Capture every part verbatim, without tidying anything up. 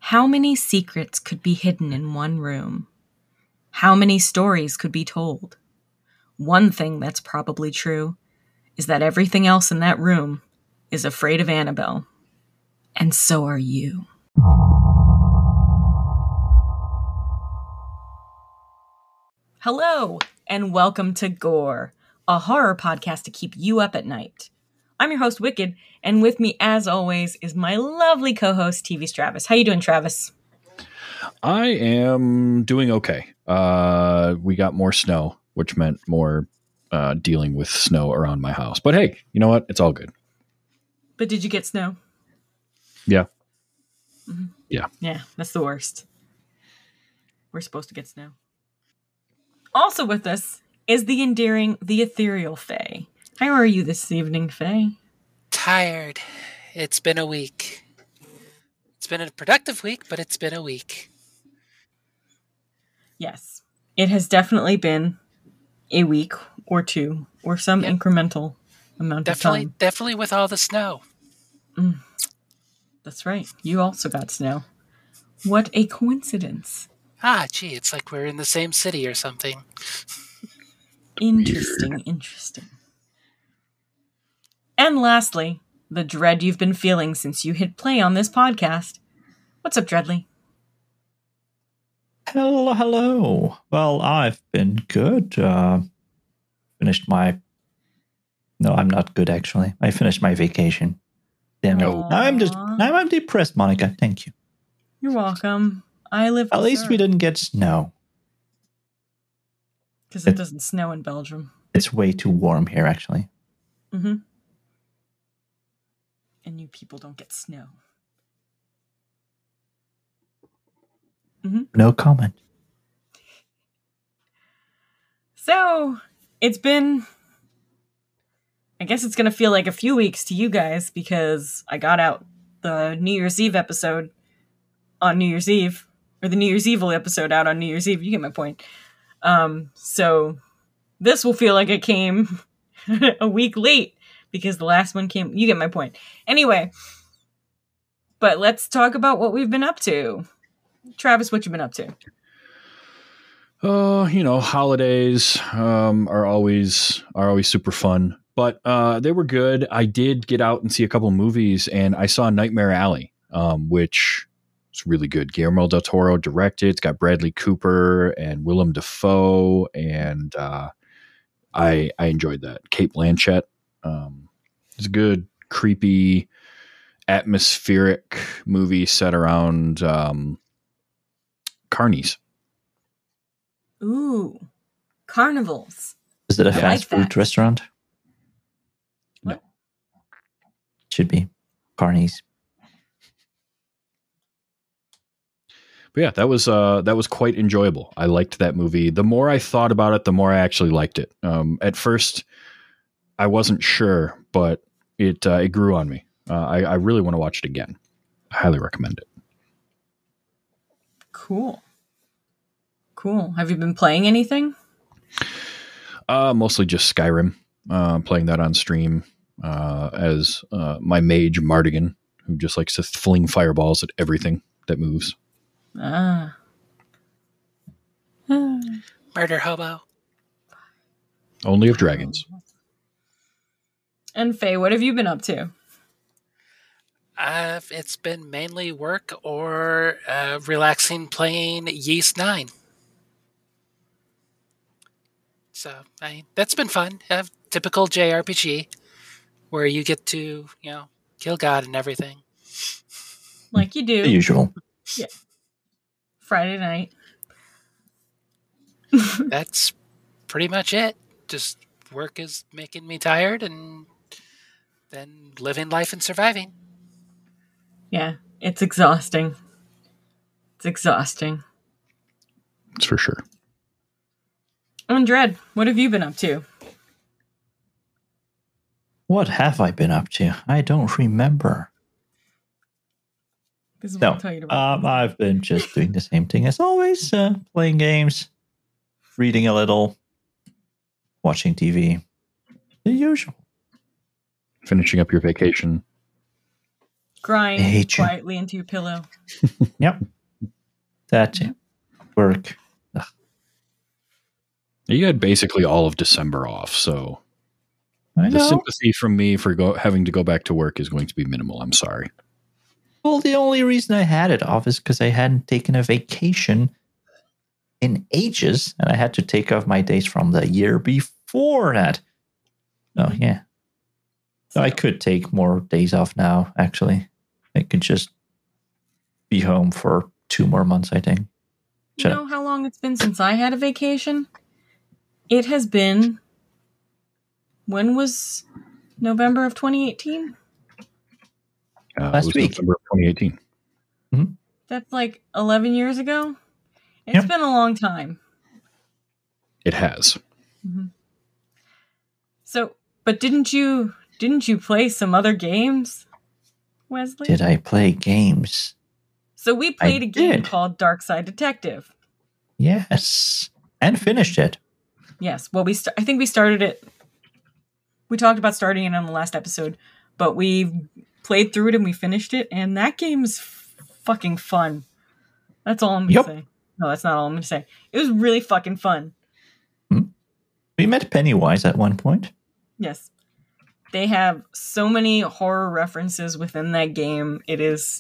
How many secrets could be hidden in one room? How many stories could be told? One thing that's probably true is that everything else in that room is afraid of Annabelle. And so are you. Hello, and welcome to Gore, a horror podcast to keep you up at night. I'm your host, Wicked, and with me, as always, is my lovely co-host, T V Travis. How you doing, Travis? I am doing okay. Uh, we got more snow, which meant more uh, dealing with snow around my house. But hey, you know what? It's all good. But did you get snow? Yeah. Mm-hmm. Yeah. Yeah, that's the worst. We're supposed to get snow. Also with us is the endearing, the ethereal Faye. How are you this evening, Faye? Tired. It's been a week. It's been a productive week, but it's been a week. Yes. It has definitely been a week or two or some yep. incremental amount definitely, of time. Definitely with all the snow. Mm. That's right. You also got snow. What a coincidence. Ah, gee, it's like we're in the same city or something. Interesting, Weird. interesting. And lastly, the dread you've been feeling since you hit play on this podcast. What's up, Dreadly? Hello, hello. Well, I've been good. Uh, finished my... No, I'm not good, actually. I finished my vacation. Damn it. Now I'm just... Now I'm depressed, Monica. Thank you. You're welcome. I live At least Earth. We didn't get snow. Because it, it doesn't snow in Belgium. It's way too warm here, actually. Mm-hmm. And you people don't get snow. Mm-hmm. No comment. So, it's been... I guess it's going to feel like a few weeks to you guys because I got out the New Year's Eve episode on New Year's Eve. Or the New Year's Evil episode out on New Year's Eve. You get my point. Um, so, this will feel like it came a week late. Because the last one came... You get my point. Anyway. But let's talk about what we've been up to. Travis, what you been up to? Uh, you know, holidays um, are always are always super fun. But uh, they were good. I did get out and see a couple of movies. And I saw Nightmare Alley, um, which is really good. Guillermo del Toro directed. It's got Bradley Cooper and Willem Dafoe. And uh, I, I enjoyed that. Cate Blanchett. Um, It's a good, creepy, atmospheric movie set around um, carnies. Ooh, carnivals. Is it a fast like food that. restaurant? What? No. Should be. Carnies. But yeah, that was uh, that was quite enjoyable. I liked that movie. The more I thought about it, the more I actually liked it. Um, at first, I wasn't sure, but it uh, it grew on me. Uh, I, I really want to watch it again. I highly recommend it. Cool. Cool. Have you been playing anything? Uh, mostly just Skyrim. Uh, playing that on stream uh, as uh, my mage Mardigan, who just likes to fling fireballs at everything that moves. Ah. Murder hobo. Only of dragons. And Faye, what have you been up to? Uh, it's been mainly work or uh, relaxing playing Yeast nine. So, I mean, that's been fun. Uh, typical J R P G where you get to, you know, kill God and everything. Like you do. The usual. Yeah. Friday night. That's pretty much it. Just work is making me tired and then living life and surviving. Yeah, it's exhausting. It's exhausting. It's for sure. And Dread, what have you been up to? What have I been up to? I don't remember. This is what no, I'll tell you about. Um, I've been just doing the same thing as always. Uh, playing games, reading a little, watching T V. The usual. Finishing up your vacation. crying hate you. quietly into your pillow. Yep. That work. Ugh. You had basically all of December off, so I the know. sympathy from me for go, having to go back to work is going to be minimal. I'm sorry. Well, the only reason I had it off is because I hadn't taken a vacation in ages, and I had to take off my days from the year before that. Oh, yeah. So I could take more days off now, actually. I could just be home for two more months, I think. You Shut know up. how long it's been since I had a vacation? It has been... When was November of twenty eighteen? Uh, Last it was week. November of twenty eighteen. That's like eleven years ago? It's Yep. been a long time. It has. Mm-hmm. So, but didn't you didn't you play some other games, Wesley? Did I play games? So we played I a game did. called Dark Side Detective. Yes. And finished it. Yes. Well, we st- I think we started it. We talked about starting it on the last episode, but we played through it and we finished it, and that game's f- fucking fun. That's all I'm gonna Yep. say. No, that's not all I'm gonna say. It was really fucking fun. We met Pennywise at one point. Yes. They have so many horror references within that game. It is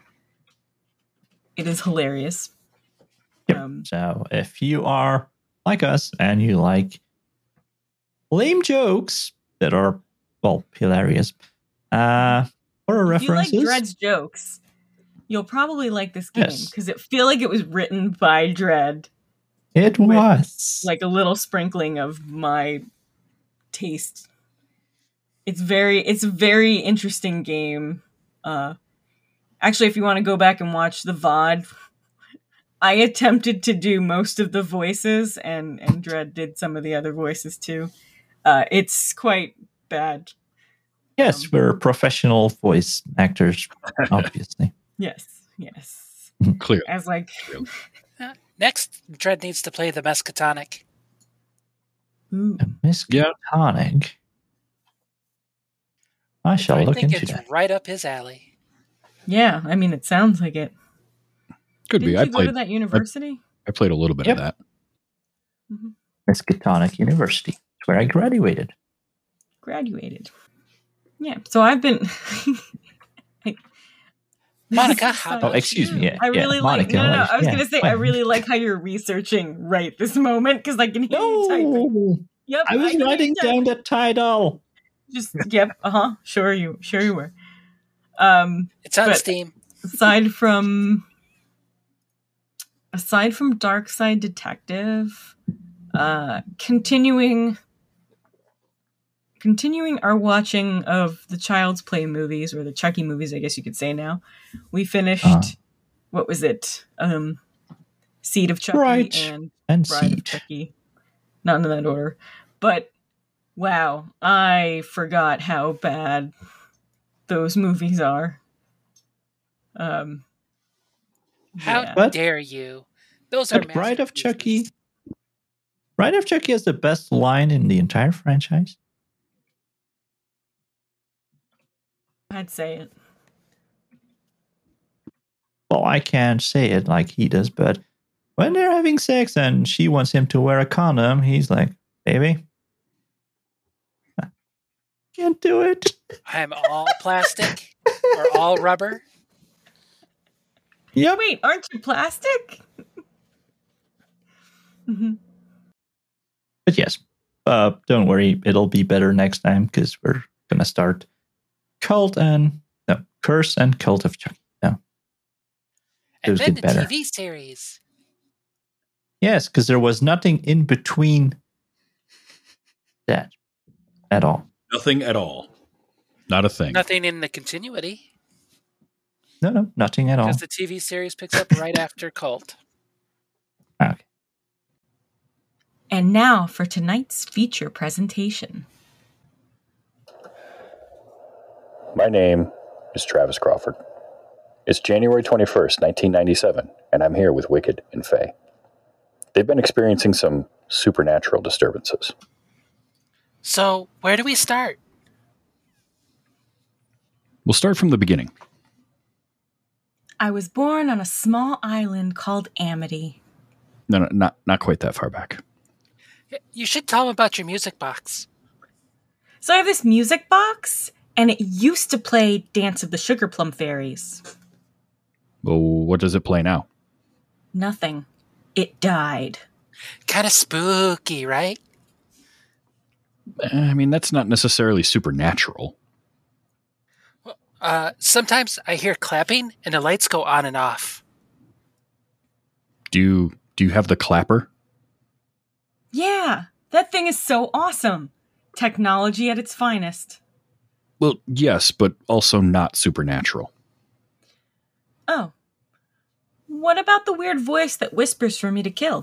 it is hilarious. Yep. Um, So if you are like us and you like lame jokes that are, well, hilarious, uh, horror if you like references, Dredd's jokes, you'll probably like this game Yes. because it feel like it was written by Dredd. it with, was. Like a little sprinkling of my taste. It's very it's a very interesting game. Uh actually, if you want to go back and watch the V O D, I attempted to do most of the voices and and Dredd did some of the other voices too. Uh it's quite bad. Yes, um, we're professional voice actors, obviously. Yes, yes. Clear. As like Uh, next, Dredd needs to play the Mescatonic. ooh, Miss Yeah. Tonic. I shall I look think into it's that. right up his alley. yeah, I mean it sounds like it. Could Didn't be. I you go to played. that university? I played a little bit Yep. of that. Miskatonic University. It's where I graduated. Graduated. Yeah. So I've been I- Monica, how Oh, about excuse you? me. Yeah, I yeah, really like. Monica, No, no, no. like, I was yeah, gonna say I fine. really like how you're researching right this moment because I can hear you typing. No, Yep, I was can hear you writing typing. down the title. Just yep. Uh huh. Sure you. Sure you were. Um. It's on But- Steam. Aside from. Aside from Dark Side Detective, uh, continuing. Continuing our watching of the Child's Play movies, or the Chucky movies, I guess you could say now. We finished. Uh. What was it? Um, Seed of Chucky Right. and And Bride of Seed. Chucky. Not in that order. But wow, I forgot how bad those movies are. Um How yeah. But- dare you? Those are But Bride of Chucky. masterpieces. Bride of Chucky has the best line in the entire franchise. I'd say it. Well, I can't say it like he does, but when they're having sex and she wants him to wear a condom, he's like, baby, can't do it. I'm all plastic or all rubber. Yep. Wait, aren't you plastic? Mhm. But yes, uh, don't worry. It'll be better next time because we're going to start Cult and, no, Curse and Cult of Chucky. No. And Those then get the better. T V series. Yes, because there was nothing in between that at all. Nothing at all. Not a thing. Nothing in the continuity No, no, nothing at all. because the T V series picks up right after Cult. Okay. And now for tonight's feature presentation. My name is Travis Crawford. It's January twenty-first, nineteen ninety-seven, and I'm here with Wicked and Faye. They've been experiencing some supernatural disturbances. So, where do we start? We'll start from the beginning. I was born on a small island called Amity. No, no, not not quite that far back. You should tell them about your music box. So I have this music box, and it used to play Dance of the Sugar Plum Fairies. Well, what does it play now? Nothing. It died. Kind of spooky, right? I mean, that's not necessarily supernatural. Uh, sometimes I hear clapping and the lights go on and off. Do you do you have the clapper? Yeah, that thing is so awesome. Technology at its finest. Well, yes, but also not supernatural. Oh. What about the weird voice that whispers for me to kill?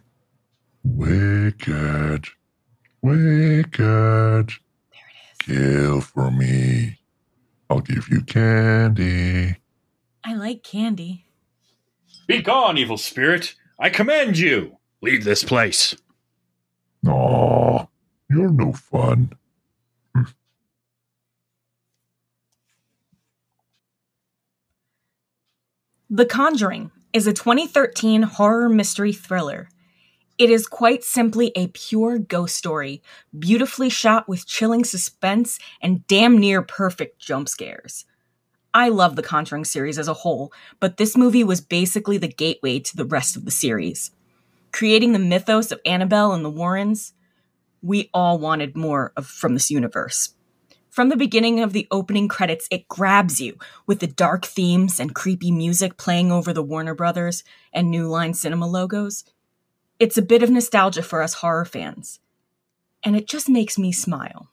Wicked. Wicked. There it is. Kill for me. I'll give you candy. I like candy. Be gone, evil spirit! I command you! Leave this place. Aw, you're no fun. Hm. The Conjuring is a twenty thirteen horror mystery thriller. It is quite simply a pure ghost story, beautifully shot with chilling suspense and damn near perfect jump scares. I love the Conjuring series as a whole, but this movie was basically the gateway to the rest of the series. Creating the mythos of Annabelle and the Warrens, we all wanted more of from this universe. From the beginning of the opening credits, it grabs you with the dark themes and creepy music playing over the Warner Brothers and New Line Cinema logos. It's a bit of nostalgia for us horror fans, and it just makes me smile.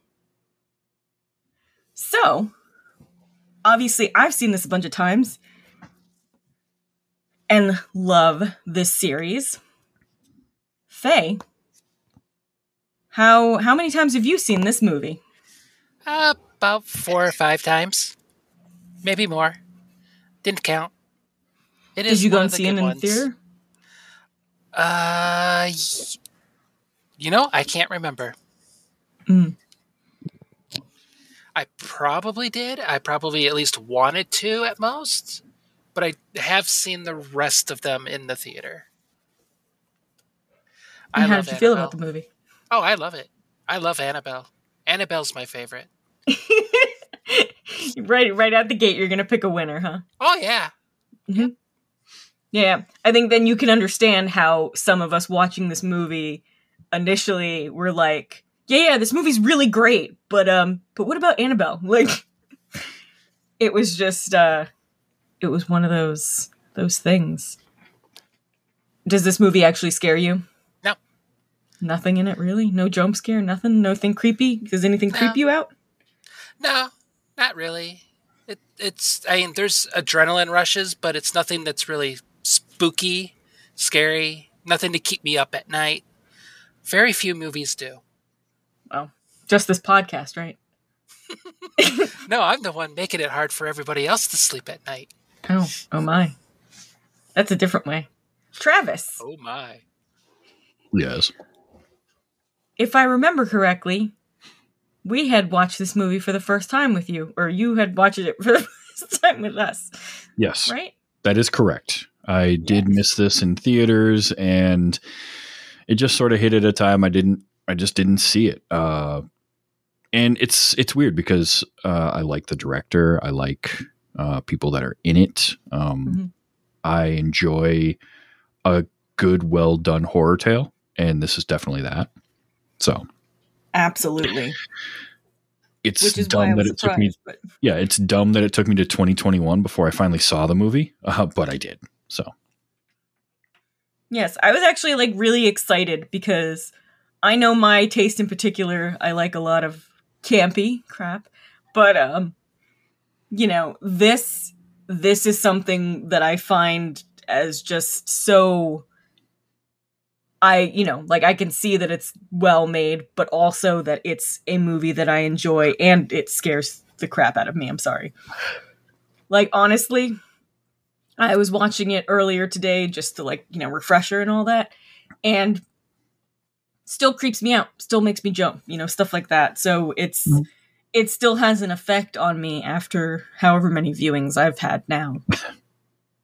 So, obviously, I've seen this a bunch of times and love this series. Faye, how how many times have you seen this movie? Uh, about four or five times. Maybe more. Didn't count. It is Did you go one and of the see it good in the ones. theater? Uh, y- you know, I can't remember. Mm. I probably did. I probably at least wanted to at most. But I have seen the rest of them in the theater. And how love did you feel Annabelle. about the movie? Oh, I love it. I love Annabelle. Annabelle's my favorite. right, right out the gate, you're gonna pick a winner, huh? Oh, yeah. Mm-hmm. Yeah, I think then you can understand how some of us watching this movie initially were like, "Yeah, yeah, this movie's really great, but um, but what about Annabelle?" Like, it was just, uh, it was one of those those things. Does this movie actually scare you? No. Nothing in it, really? No jump scare? Nothing? Nothing creepy? Does anything No. creep you out? No, not really. It, it's, I mean, there's adrenaline rushes, but it's nothing that's really spooky, scary, nothing to keep me up at night. Very few movies do. Well, just this podcast, right? No, I'm the one making it hard for everybody else to sleep at night. Oh, oh my. That's a different way. Travis, Oh my. Yes. if I remember correctly, we had watched this movie for the first time with you, or you had watched it for the first time with us, Yes. right? That is correct. I did miss this in theaters, and it just sort of hit at a time I didn't. I just didn't see it. Uh, and it's it's weird because uh, I like the director. I like uh, people that are in it. Um, Mhm. I enjoy a good, well done horror tale, and this is definitely that. So Absolutely. it's Which is why I dumb was that it took me. surprised. But Yeah, it's dumb that it took me to twenty twenty-one before I finally saw the movie, uh, but I did. So yes, I was actually like really excited because I know my taste in particular. I like a lot of campy crap, but um, you know, this this is something that I find as just so. I, you know, like I can see that it's well made, but also that it's a movie that I enjoy and it scares the crap out of me. I'm sorry. Like, honestly, I was watching it earlier today just to, like, you know, refresher and all that, and still creeps me out, still makes me jump, you know, stuff like that. So it's, Mhm. it still has an effect on me after however many viewings I've had now.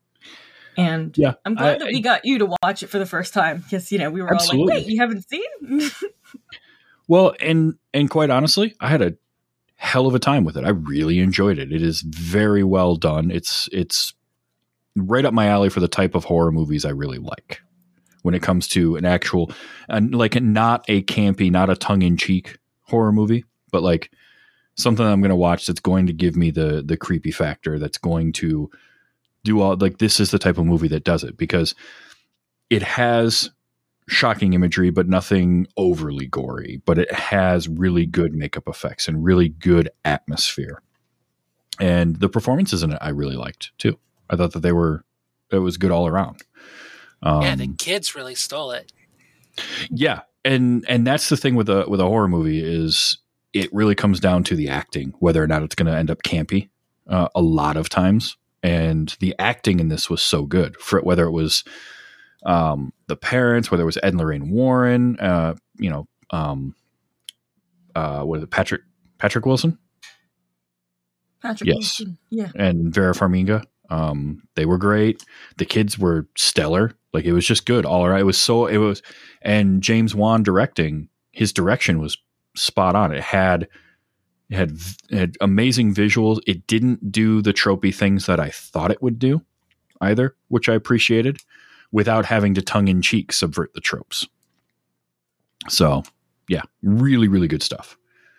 And Yeah, I'm glad I- that we got you to watch it for the first time because, you know, we were Absolutely. all like, wait, you haven't seen? Well, and and quite honestly, I had a hell of a time with it. I really enjoyed it. It is very well done. It's it's right up my alley for the type of horror movies I really like. When it comes to an actual, and like not a campy, not a tongue in cheek horror movie, but like something I'm going to watch that's going to give me the the creepy factor. That's going to do all like this is the type of movie that does it because it has shocking imagery, but nothing overly gory. But it has really good makeup effects and really good atmosphere. And the performances in it, I really liked too. I thought that they were, it was good all around. Um, yeah, the kids really stole it. yeah, and and that's the thing with a with a horror movie is it really comes down to the acting, whether or not it's going to end up campy. Uh, a lot of times, and the acting in this was so good. For whether it was um, the parents, whether it was Ed and Lorraine Warren, uh, you know, um, uh, what is it, Patrick Patrick Wilson, Patrick Yes. Wilson. Yeah. and Vera Farmiga. Um, they were great. The kids were stellar. Like it was just good all around. It was so it was, and James Wan directing, his direction was spot on. It had it had, it had amazing visuals. It didn't do the tropey things that I thought it would do either, which I appreciated, without having to tongue in cheek subvert the tropes. So yeah, really really good stuff.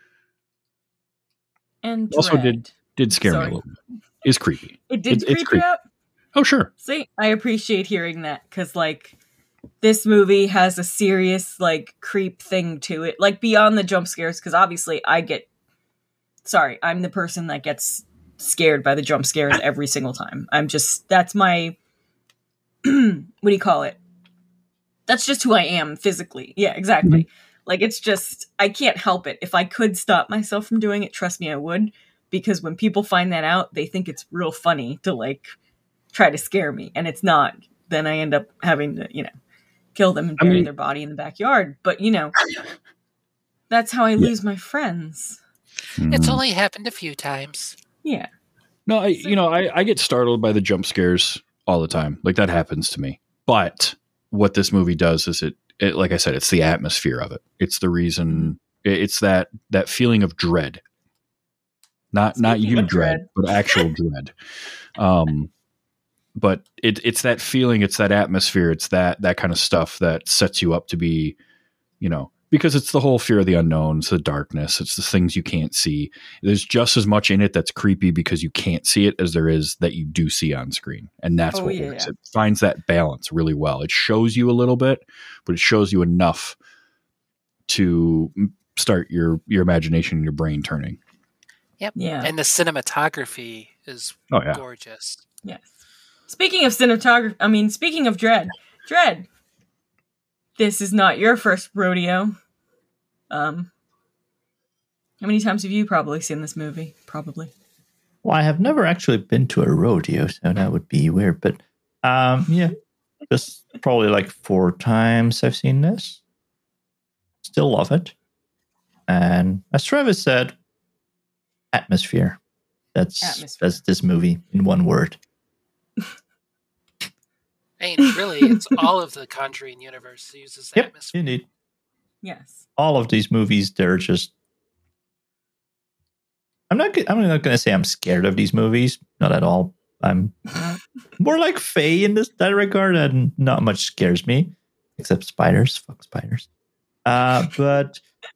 And Also Dread. did did scare Sorry. me a little bit. Is creepy. It did It's- it's creep you creepy. out? Oh sure. See, I appreciate hearing that because, like, this movie has a serious, like, creep thing to it. Like, beyond the jump scares, because obviously I get. Sorry, I'm the person that gets scared by the jump scares every single time. I'm just. That's my. What do you call it? That's just who I am physically. Yeah, exactly. Like, it's just. I can't help it. If I could stop myself from doing it, trust me, I would. Because when people find that out, they think it's real funny to, like, try to scare me, and it's not. Then I end up having to, you know, kill them and I bury mean- their body in the backyard. But, you know, that's how I lose my friends. It's Mm. only happened a few times. Yeah. No, I, you know, I, I get startled by the jump scares all the time. Like that happens to me. But what this movie does is it, it like I said, it's the atmosphere of it. It's the reason. it- It's that that feeling of dread. Not not Speaking you of dread, dread. but actual dread. Um, but it, it's that feeling. It's that atmosphere. It's that that kind of stuff that sets you up to be, you know, because it's the whole fear of the unknown, it's the darkness, it's the things you can't see. There's just as much in it that's creepy because you can't see it as there is that you do see on screen. And that's Oh, what yeah, works. yeah. It finds that balance really well. It shows you a little bit, but it shows you enough to m- start your, your imagination and your brain turning. Yeah. And the cinematography is Oh, yeah. gorgeous. Yes. Speaking of cinematography, I mean, speaking of Dread, Dread, this is not your first rodeo. Um, how many times have you probably seen this movie? Probably. Well, I have never actually been to a rodeo, so that would be weird. But um, yeah, just probably like four times I've seen this. Still love it. And as Travis said, atmosphere. That's Atmosphere. that's this movie in one word. I mean, really, it's all of the Conjuring universe uses Yep, atmosphere. indeed. Yes. All of these movies, they're just. I'm not. I'm not going to say I'm scared of these movies. Not at all. I'm more like Faye in this that regard, and not much scares me, except spiders. Fuck spiders. Uh, but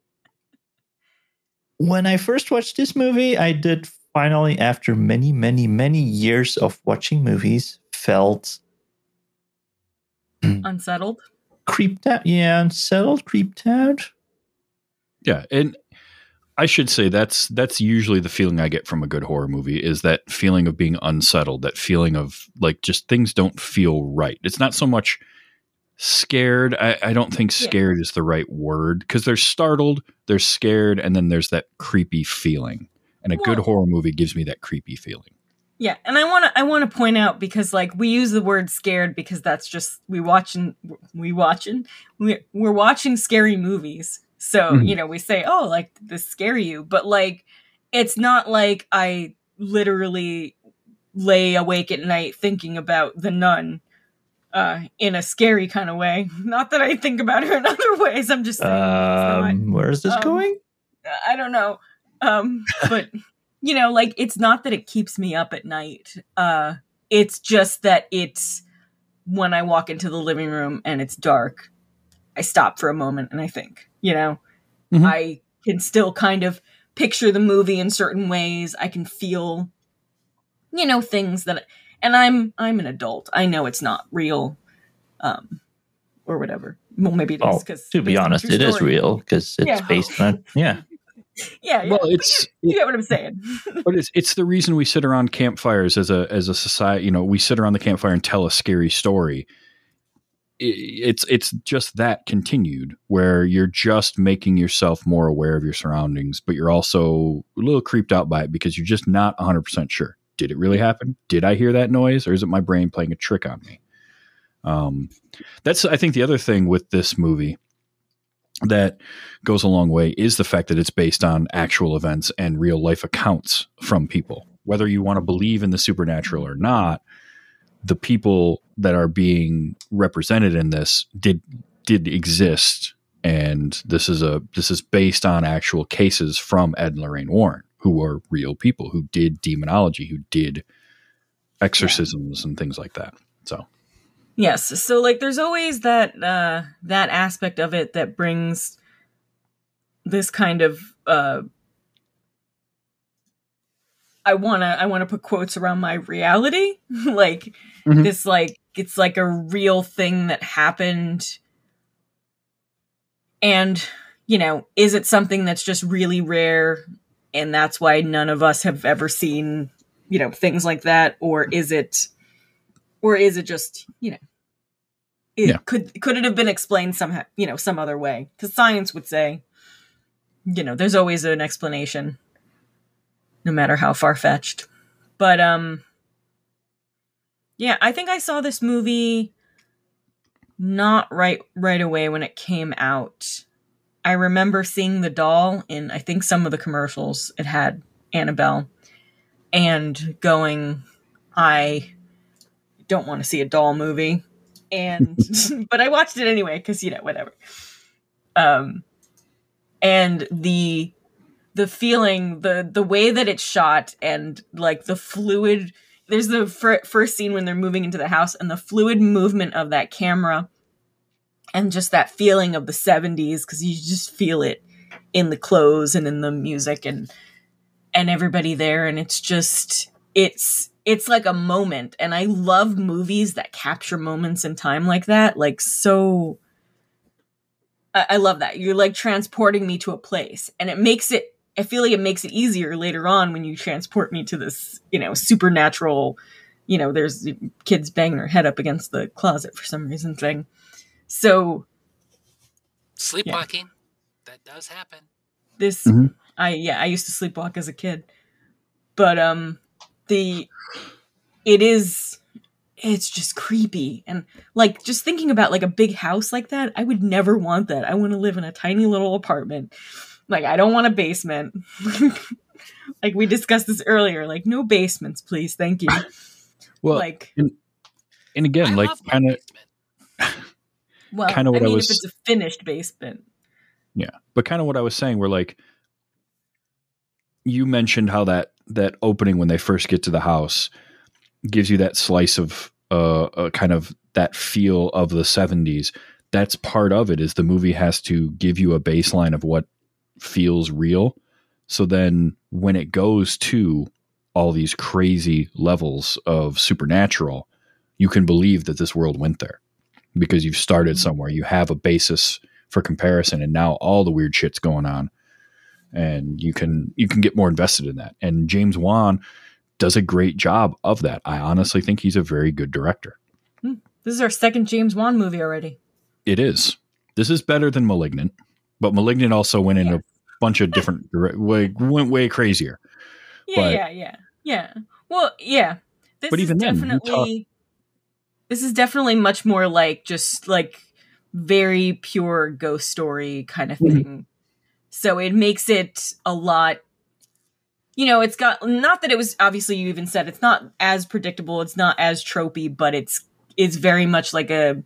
when I first watched this movie, I did finally, after many, many, many years of watching movies, felt Unsettled. creeped out. Yeah, unsettled, creeped out. Yeah. And I should say that's that's usually the feeling I get from a good horror movie is that feeling of being unsettled, that feeling of like just things don't feel right. It's not so much scared. I, I don't think Yeah. scared is the right word because they're startled, they're scared, and then there's that creepy feeling. And a good Well- horror movie gives me that creepy feeling. Yeah, and I want to I want to point out because like we use the word scared because that's just we watching we watching we we're watching scary movies. So, Mhm. you know, we say, "Oh, like did this scare you?" But like it's not like I literally lay awake at night thinking about The Nun uh, in a scary kind of way. Not that I think about her in other ways. I'm just saying. Um, where is this um, going? I don't know. Um, but you know, like it's not that it keeps me up at night. Uh, it's just that it's when I walk into the living room and it's dark, I stop for a moment and I think, you know, mm-hmm. I can still kind of picture the movie in certain ways. I can feel, you know, things that, and I'm, I'm an adult. I know it's not real, um, or whatever. Well, maybe it is. Oh, to be honest, it is real because it's yeah. based on, yeah. Yeah, yeah. Well, it's you, you get what I'm saying. But it's it's the reason we sit around campfires as a as a society. You know, we sit around the campfire and tell a scary story. It's it's just that continued where you're just making yourself more aware of your surroundings, but you're also a little creeped out by it because you're just not one hundred percent sure. Did it really happen? Did I hear that noise, or is it my brain playing a trick on me? Um, that's I think the other thing with this movie that goes a long way is the fact that it's based on actual events and real life accounts from people. Whether you want to believe in the supernatural or not, the people that are being represented in this did did exist, and this is a this is based on actual cases from Ed and Lorraine Warren, who are real people who did demonology, who did exorcisms yeah. and things like that. So yes. So like there's always that uh, that aspect of it that brings this kind of uh, I wanna I wanna put quotes around my reality. like mm-hmm. this like it's like a real thing that happened. And, you know, is it something that's just really rare and that's why none of us have ever seen, you know, things like that? Or is it or is it just, you know, It, yeah. Could could it have been explained somehow, you know, some other way? Because science would say, you know, there's always an explanation, no matter how far-fetched. But, um, yeah, I think I saw this movie not right right away when it came out. I remember seeing the doll in, I think, some of the commercials. It had Annabelle. And going, I don't want to see a doll movie. And but I watched it anyway because, you know, whatever. Um, and the the feeling, the the way that it's shot, and like the fluid. There's the fir- first scene when they're moving into the house, and the fluid movement of that camera, and just that feeling of the seventies, because you just feel it in the clothes and in the music and and everybody there, and it's just it's. It's like a moment, and I love movies that capture moments in time like that. Like, so, I, I love that. You're like transporting me to a place, and it makes it, I feel like it makes it easier later on when you transport me to this, you know, supernatural, you know, there's kids banging their head up against the closet for some reason thing. So, sleepwalking, yeah. That does happen. This, mm-hmm. I, yeah, I used to sleepwalk as a kid, but, um, the, it is, it's just creepy. And like, just thinking about like a big house like that, I would never want that. I want to live in a tiny little apartment. Like, I don't want a basement. Like we discussed this earlier, like no basements, please. Thank you. Well, like, and, and again, I like kind of, well, kind of what I, mean, I was, if it's a finished basement. Yeah. But kind of what I was saying, where like, you mentioned how that, that opening when they first get to the house gives you that slice of uh, uh kind of that feel of the seventies. That's part of it, is the movie has to give you a baseline of what feels real. So then when it goes to all these crazy levels of supernatural, you can believe that this world went there because you've started somewhere. You have a basis for comparison, and now all the weird shit's going on. And you can you can get more invested in that. And James Wan does a great job of that. I honestly think he's a very good director. Hmm. This is our second James Wan movie already. It is. This is better than Malignant, but Malignant also went in yeah. a bunch of different way, went way crazier. Yeah, but, yeah, yeah, yeah. Well, yeah. This but even is then, definitely talk- this is definitely much more like just like very pure ghost story kind of thing. Mm-hmm. So it makes it a lot, you know, it's got, not that it was, obviously you even said it's not as predictable, it's not as tropey, but it's is very much like a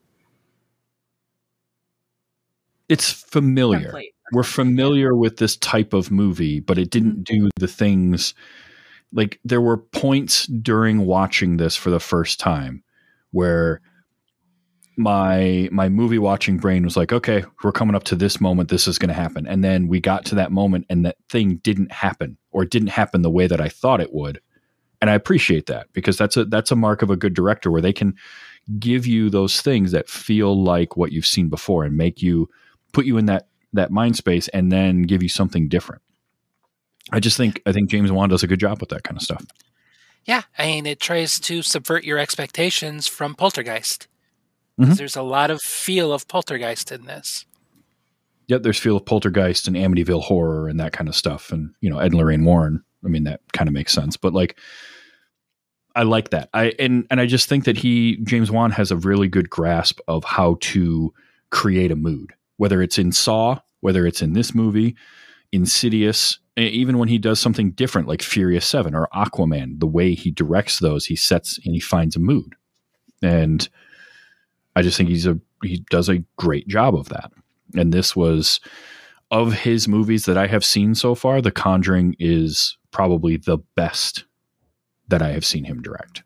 it's familiar. template. We're familiar with this type of movie, but it didn't do the things. Like, there were points during watching this for the first time where my my movie watching brain was like, okay, we're coming up to this moment, this is going to happen. And then we got to that moment and that thing didn't happen, or it didn't happen the way that I thought it would. And I appreciate that, because that's a that's a mark of a good director, where they can give you those things that feel like what you've seen before and make you put you in that that mind space and then give you something different. I just think I think James Wan does a good job with that kind of stuff. Yeah, I mean, it tries to subvert your expectations from Poltergeist. Mhm. There's a lot of feel of Poltergeist in this. Yep, there's feel of Poltergeist and Amityville Horror and that kind of stuff. And, you know, Ed and Lorraine Warren, I mean, that kind of makes sense. But, like, I like that. I and, and I just think that he, James Wan, has a really good grasp of how to create a mood, whether it's in Saw, whether it's in this movie, Insidious, even when he does something different like Furious seven or Aquaman, the way he directs those, he sets and he finds a mood. And I just think he's a he does a great job of that. And this was, of his movies that I have seen so far, The Conjuring is probably the best that I have seen him direct.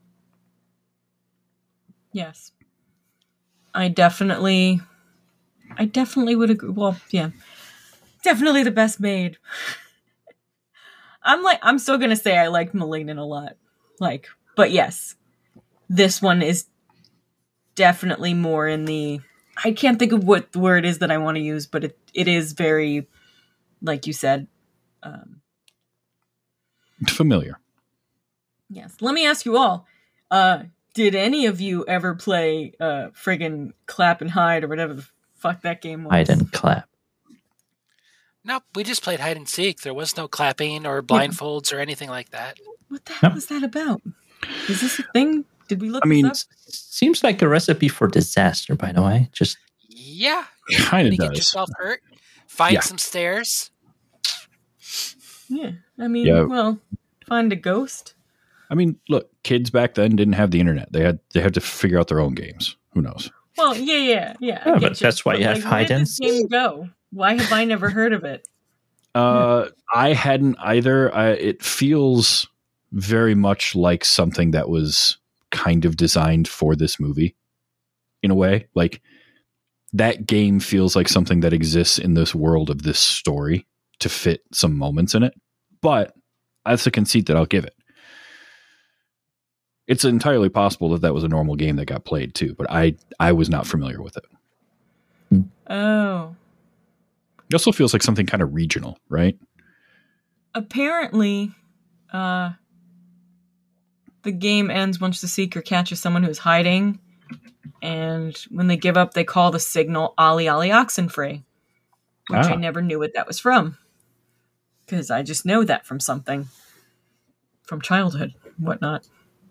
Yes. I definitely, I definitely would agree. Well, yeah, definitely the best made. I'm like, I'm still going to say I liked Malignant a lot. Like, but yes, this one is definitely more in the, I can't think of what the word is that I want to use, but it, it is very, like you said. Um, Familiar. yes. Let me ask you all, uh, did any of you ever play uh, friggin' Clap and Hide or whatever the fuck that game was? I didn't clap. Nope, we just played hide and seek. There was no clapping or blindfolds or anything like that. What the hell No. was that about? Is this a thing? Did we look I mean, this up? Seems like a recipe for disaster, by the way. Just Yeah, kind you of get does. yourself hurt. Find Yeah. some stairs. Yeah. I mean, Yeah. well, find a ghost. I mean, look, kids back then didn't have the internet. They had they had to figure out their own games. Who knows? Well, yeah, yeah, yeah. I Yeah, get but you. that's why you have like, hide where and did this game go? Why have I never heard of it? Uh, I hadn't either. I, it feels very much like something that was kind of designed for this movie, in a way. Like, that game feels like something that exists in this world of this story to fit some moments in it. But that's a conceit that I'll give it. It's entirely possible that that was a normal game that got played too, but I I was not familiar with it. Oh. It also feels like something kind of regional, right? Apparently, uh, the game ends once the seeker catches someone who's hiding, and when they give up, they call the signal "Ali Ali Oxenfree," which I Ah. never knew what that was from, because I just know that from something, from childhood, and whatnot.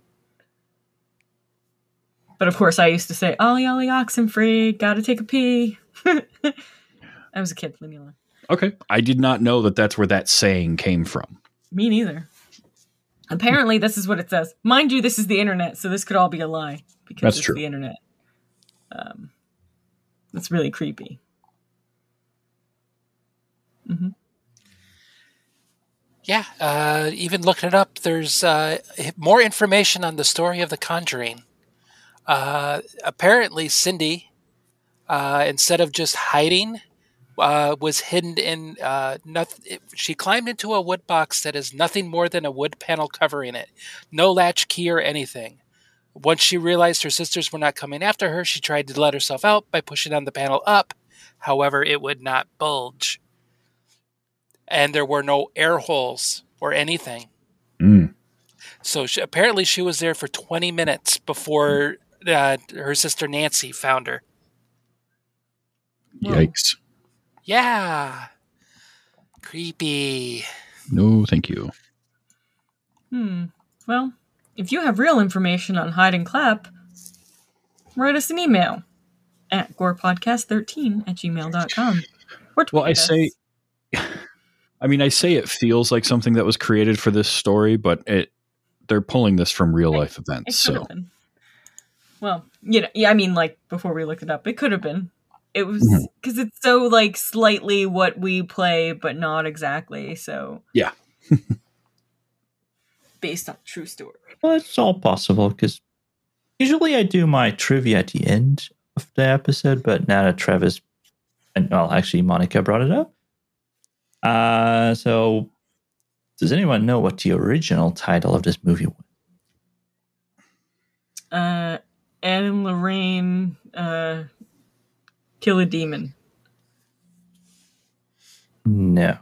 But of course, I used to say "Ali Ali Oxenfree, gotta take a pee." I was a kid, leave me alone. Okay. I did not know that that's where that saying came from. Me neither. Apparently, this is what it says. Mind you, this is the internet, so this could all be a lie because That's it's true. the internet. Um, that's really creepy. hmm Yeah, uh, even looking it up, there's uh, more information on the story of The Conjuring. Uh, apparently, Cindy, uh, instead of just hiding, uh, was hidden in uh, nothing. She climbed into a wood box that is nothing more than a wood panel covering it, no latch key or anything. Once she realized her sisters were not coming after her, she tried to let herself out by pushing on the panel up. However, it would not bulge, and there were no air holes or anything. Mm. So she, apparently she was there for twenty minutes before uh, her sister Nancy found her. Yikes. Yeah. Creepy. No, thank you. Hmm. Well, if you have real information on Hide and Clap, write us an email at gorepodcast thirteen at gmail dot com. Or tweet Well, I us. say, I mean, I say it feels like something that was created for this story, but it they're pulling this from real life It events. could So have been. Well, you know, yeah, I mean, like, before we looked it up, it could have been. It was, because mm-hmm. it's so, like, slightly what we play, but not exactly, so. Yeah. Based on true story. Well, it's all possible, because usually I do my trivia at the end of the episode, but now that Travis, and well, actually, Monica brought it up. Uh, so, does anyone know what the original title of this movie was? Uh, Ed and Lorraine, uh, Kill a Demon. No.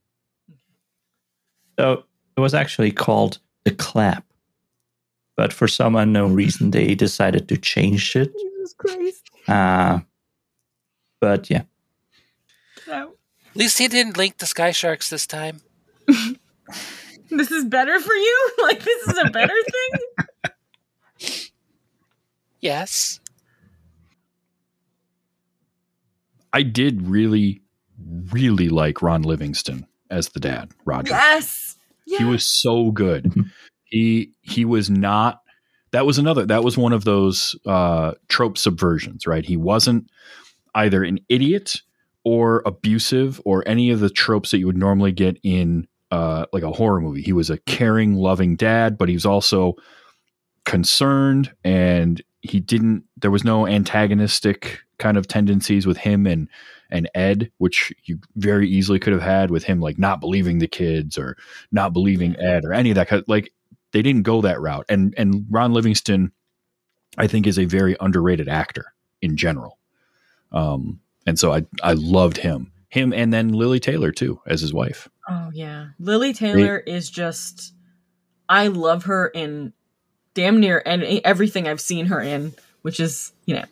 So it was actually called The Clap. But for some unknown reason, they decided to change it. Jesus Christ. Uh, but yeah. No. At least he didn't link the Sky Sharks this time. This is better for you? Like, this is a better thing? Yes. I did really, really like Ron Livingston as the dad, Roger. Yes. yes. He was so good. he he was not. That was another. That was one of those uh, trope subversions, right? He wasn't either an idiot or abusive or any of the tropes that you would normally get in uh, like a horror movie. He was a caring, loving dad, but he was also concerned, and he didn't. There was no antagonistic kind of tendencies with him and and Ed, which you very easily could have had with him, like not believing the kids or not believing Ed or any of that. Like they didn't go that route. And and Ron Livingston, I think, is a very underrated actor in general. Um, and so I I loved him, him, and then Lily Taylor too as his wife. Oh yeah, Lily Taylor they, is just. I love her in damn near and everything I've seen her in, which is, you know,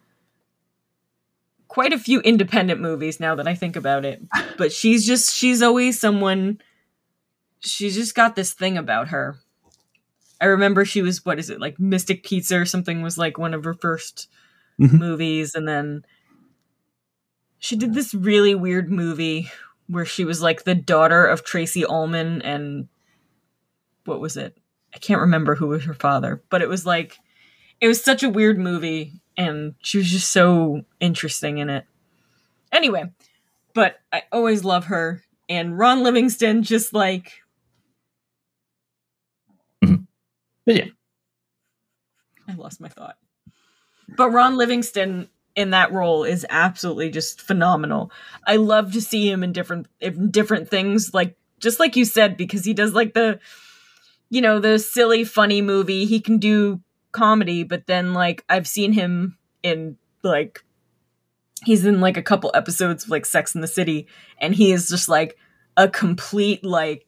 quite a few independent movies now that I think about it. But she's just, she's always someone, she's just got this thing about her. I remember she was, what is it, like Mystic Pizza or something was like one of her first mm-hmm. movies. And then she did this really weird movie where she was like the daughter of Tracy Ullman and what was it? I can't remember who was her father, but it was like, it was such a weird movie and she was just so interesting in it. Anyway, but I always love her, and Ron Livingston just like... Mm-hmm. Yeah. I lost my thought. But Ron Livingston in that role is absolutely just phenomenal. I love to see him in different, in different things, like, just like you said, because he does like the... you know, the silly, funny movie. He can do comedy, but then, like, I've seen him in, like, he's in, like, a couple episodes of, like, Sex and the City, and he is just, like, a complete, like,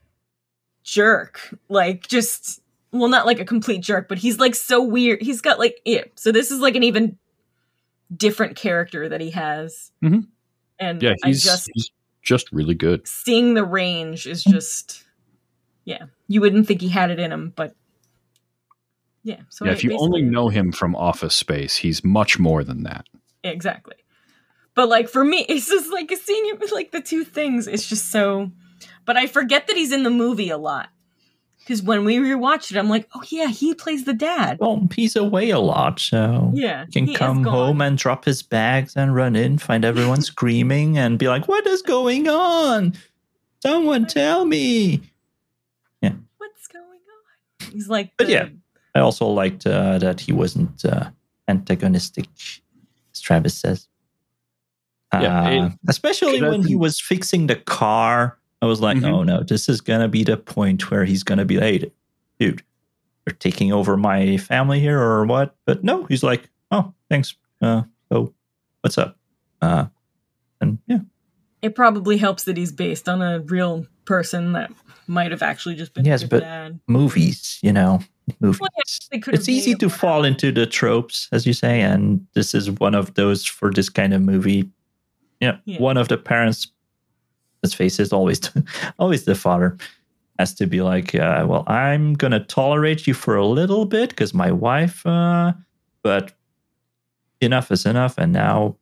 jerk. Like, just, well, not, like, a complete jerk, but he's, like, so weird. He's got, like, yeah. So this is, like, an even different character that he has. Mm-hmm. And yeah, he's, I just... he's just really good. Seeing the range is just... Yeah, you wouldn't think he had it in him, but yeah. So yeah, if you only know him from Office Space, he's much more than that. Exactly. But like for me, it's just like seeing him like the two things. It's just so. But I forget that he's in the movie a lot because when we rewatched it, I'm like, oh yeah, he plays the dad. Well, he's away a lot, so yeah, he can he come home and drop his bags and run in, find everyone screaming, and be like, "What is going on? Someone tell me!" What's going on? He's like, but the, yeah, I also liked uh, that he wasn't uh, antagonistic, as Travis says. Uh, yeah, it, especially when he was fixing the car, I was like, mm-hmm. "Oh no, this is gonna be the point where he's gonna be like, hey, dude, you're taking over my family here, or what?" But no, he's like, "Oh, thanks. Uh, oh, what's up?" Uh, and yeah, it probably helps that he's based on a real person that might have actually just been yes, his but dad. Movies, you know, movies. Well, yeah, it's easy to fall out. into the tropes, as you say, and this is one of those for this kind of movie. You know, yeah, one of the parents, let's face it, always, always the father, has to be like, uh, well, I'm gonna tolerate you for a little bit because my wife, uh, but enough is enough, and now.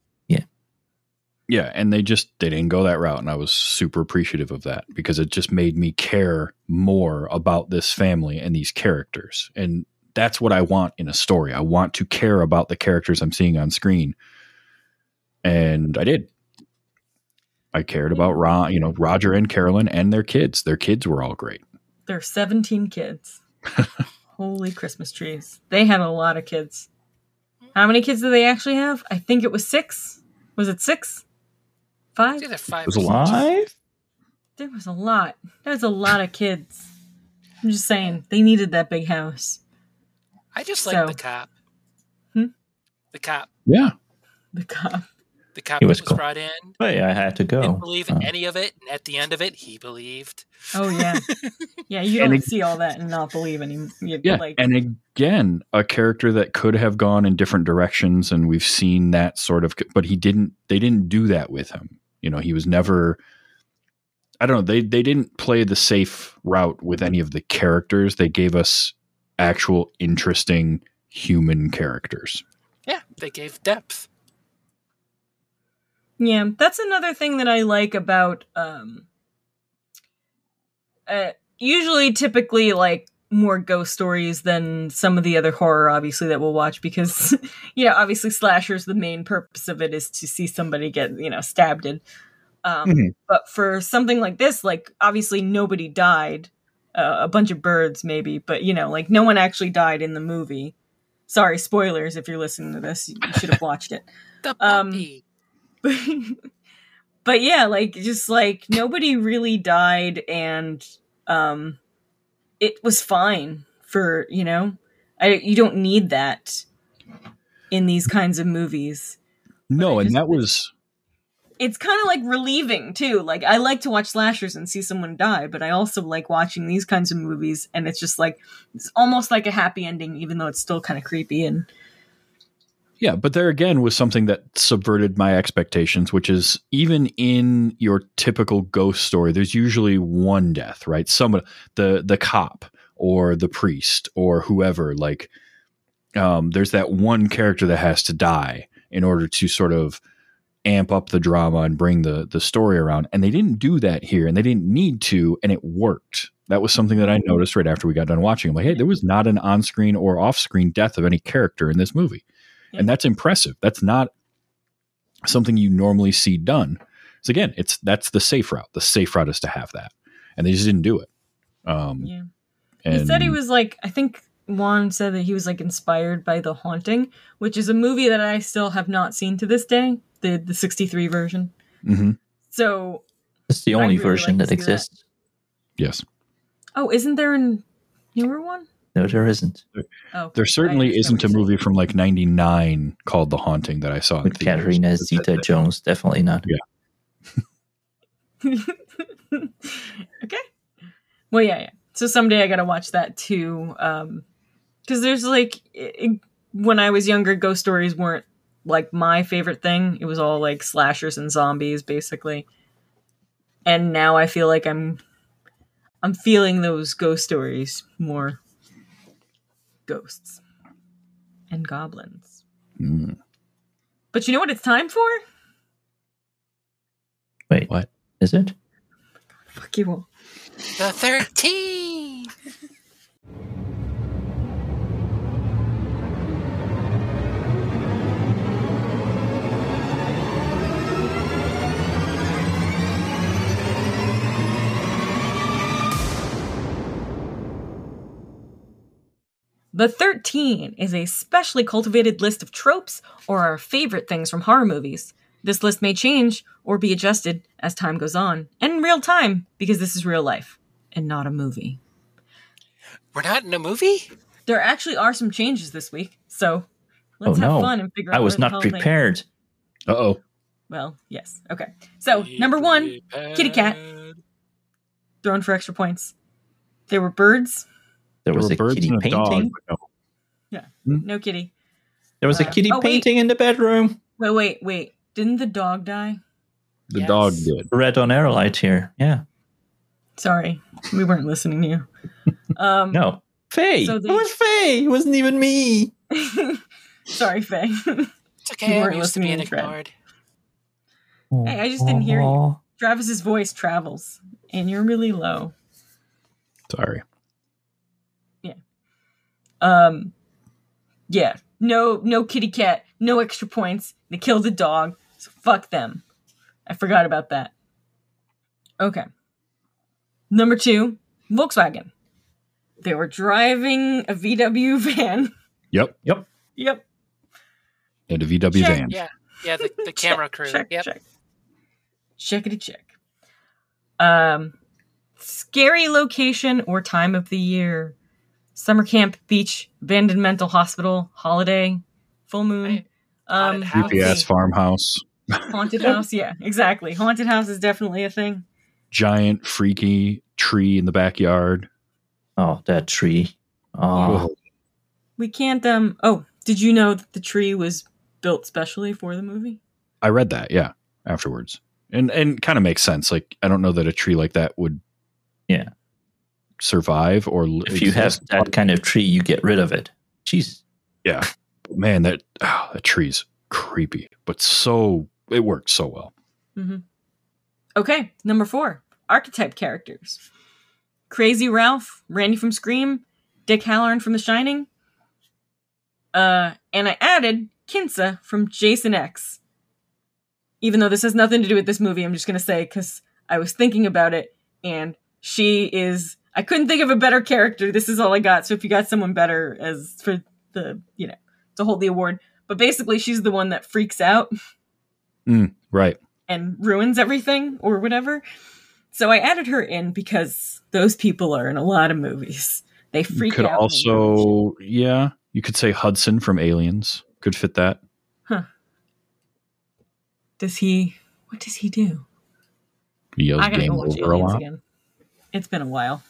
Yeah, and they just they didn't go that route, and I was super appreciative of that because it just made me care more about this family and these characters. And that's what I want in a story. I want to care about the characters I'm seeing on screen. And I did. I cared about Ron, you know, Roger and Carolyn and their kids. Their kids were all great. There are seventeen kids. Holy Christmas trees. They had a lot of kids. How many kids do they actually have? I think it was six. Was it six? Five? It's either five It was or a lot. Five? There was a lot. There was a lot of kids. I'm just saying, they needed that big house. I just like So- the cop. Hmm? The cop. Yeah. The cop. The cop He that was was cool. brought in. Wait, I had to go. Didn't believe Uh, any of it, and at the end of it, he believed. Oh, yeah. Yeah, you And don't it- see all that and not believe any. You, Yeah. Like, And again, a character that could have gone in different directions. And we've seen that sort of, but he didn't, they didn't do that with him. You know, he was never, I don't know. They, they didn't play the safe route with any of the characters. They gave us actual interesting human characters. Yeah, they gave depth. yeah, that's another thing that I like about, um, uh, usually typically like more ghost stories than some of the other horror, obviously, that we'll watch because, yeah, obviously slashers, the main purpose of it is to see somebody get, you know, stabbed. In. Um, Mhm. But for something like this, like, obviously nobody died. Uh, a bunch of birds, maybe, but, you know, like, no one actually died in the movie. Sorry, spoilers, if you're listening to this. You should have watched it. The Um, puppy. But yeah, like, just, like, nobody really died, and um, it was fine for, you know? I, you don't need that in these kinds of movies. No, I and just- that was, It's kind of like relieving too. Like, I like to watch slashers and see someone die, but I also like watching these kinds of movies, and it's just like it's almost like a happy ending, even though it's still kind of creepy. And yeah, but there again was something that subverted my expectations, which is even in your typical ghost story, there's usually one death, right? Someone, the the cop or the priest or whoever, like, um, there's that one character that has to die in order to sort of amp up the drama and bring the the story around. And they didn't do that here, and they didn't need to, and it worked. That was something that I noticed right after we got done watching. I'm like, hey, there was not an on-screen or off-screen death of any character in this movie. Yeah. And that's impressive. That's not something you normally see done. So again, it's that's the safe route. The safe route is to have that. And they just didn't do it. Um, yeah, and he said he was like, I think Juan said that he was like inspired by The Haunting, which is a movie that I still have not seen to this day, the the sixty-three version. Mhm. So, It's the I'd only really version like to that see that. exists. Yes. oh, isn't there a newer one? No, there isn't. Oh, There certainly I isn't a understand what movie from like ninety-nine called The Haunting that I saw in With theaters. Katarina That said Zeta that. Jones, definitely not. Yeah. Okay. Well, yeah, yeah. So someday I gotta watch that too. Um, because there's like, it, when I was younger, ghost stories weren't like my favorite thing. It was all like slashers and zombies, basically. And now I feel like I'm, I'm feeling those ghost stories more. Ghosts and goblins. Mm. But you know what it's time for? Wait, What? is it? Fuck you all. The thirteen. The thirteen is a specially cultivated list of tropes or our favorite things from horror movies. This list may change or be adjusted as time goes on, and in real time, because this is real life and not a movie. We're not in a movie? There actually are some changes this week, so let's Oh, have no. fun and figure out I was where the not hell they- prepared. Uh-oh. Well, yes. Okay. So, number one, kitty cat. thrown for extra points. There were birds. There was There a were birds kitty and a dog, painting. but no. No kitty. There was a Uh, kitty oh, wait. painting in the bedroom. Wait, wait, wait. Didn't the dog die? The Yes. dog did. Red on air light here. Yeah. Sorry, we weren't listening to you. Um, No. Faye. So they- It was Faye. It wasn't even me. Sorry, Faye. It's okay. You I'm weren't used to listening being to Fred. ignored. Hey, I just didn't hear you. Aw. Travis's voice travels, and you're really low. Sorry. Um, yeah, no, no kitty cat, no extra points. They killed a dog, so fuck them. I forgot about that. Okay. Number two, Volkswagen. They were driving a V W van. Yep. Yep. Yep. And a V W Check. van. Yeah, yeah, the, the camera check, crew. Check, yep. check. Checkity check. Um, scary location or time of the year. Summer camp, beach, abandoned mental hospital, holiday, full moon. Right. Um, Haunted house. Creepy let's ass see. farmhouse. Haunted house, yeah, exactly. Haunted house is definitely a thing. Giant freaky tree in the backyard. Oh, that tree. Oh, Oh, We can't, um, oh, did you know that the tree was built specially for the movie? I read that, yeah, afterwards. And and kind of makes sense. Like, I don't know that a tree like that would yeah. survive or l- If you have exist. that kind of tree, you get rid of it. Jeez. Yeah. Man, that oh, that tree's creepy, but so it works so well. Mm-hmm. Okay, number four, archetype characters. Crazy Ralph, Randy from Scream, Dick Halloran from The Shining. Uh, and I added Kinsa from Jason X. Even though this has nothing to do with this movie, I'm just going to say because I was thinking about it, and she is... I couldn't think of a better character. This is all I got, so if you got someone better as for the, you know, to hold the award. But basically, she's the one that freaks out Mm, right. and ruins everything or whatever. So I added her in because those people are in a lot of movies. They You freak could out. when they also, yeah, you could say Hudson from Aliens. Could fit that. Does he? What does he do? He yells I gotta game go watch over a Aliens lot. again. It's been a while.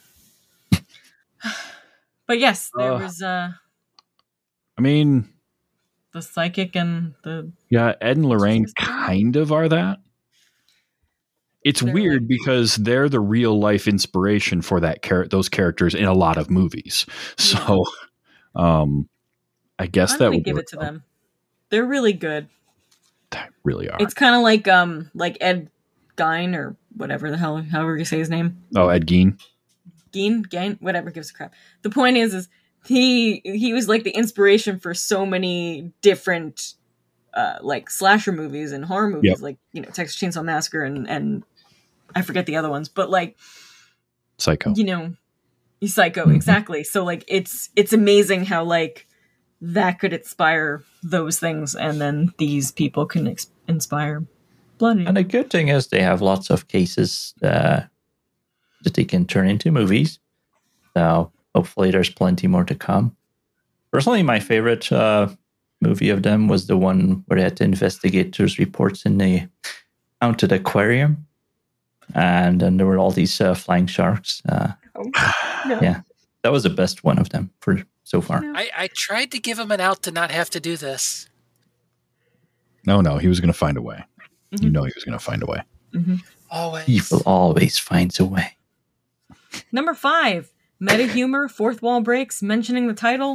But yes, there Uh. was uh, I mean, the psychic and the yeah, Ed and Lorraine Jesus. kind of are that. It's They're weird like- because they're the real life inspiration for that char- those characters in a lot of movies. So, um, I guess I'm that gonna would give work it to well. them. They're really good. They really are. It's kind of like um like Ed Gein or whatever the hell, however you say his name. oh, Ed Gein. Gein, Gein, whatever gives a crap. The point is, is he he was like the inspiration for so many different uh like slasher movies and horror movies, Yep. like, you know, Texas Chainsaw Massacre and and I forget the other ones, but like, Psycho. you know, Psycho, Mhm. exactly. So like, it's it's amazing how like that could inspire those things, and then these people can ex- inspire Bloody. And the good thing is they have lots of cases uh, that they can turn into movies. So hopefully there's plenty more to come. Personally, my favorite uh, movie of them was the one where they had to investigate those reports in the haunted aquarium. And then there were all these uh, flying sharks. Uh, Oh, no. yeah. That was the best one of them for so far. No. I, I tried to give him an out to not have to do this. No, no, he was going to find a way. You Mhm. know, he was going to find a way. Mhm. Always. Evil always finds a way. Number five, meta humor, fourth wall breaks, mentioning the title.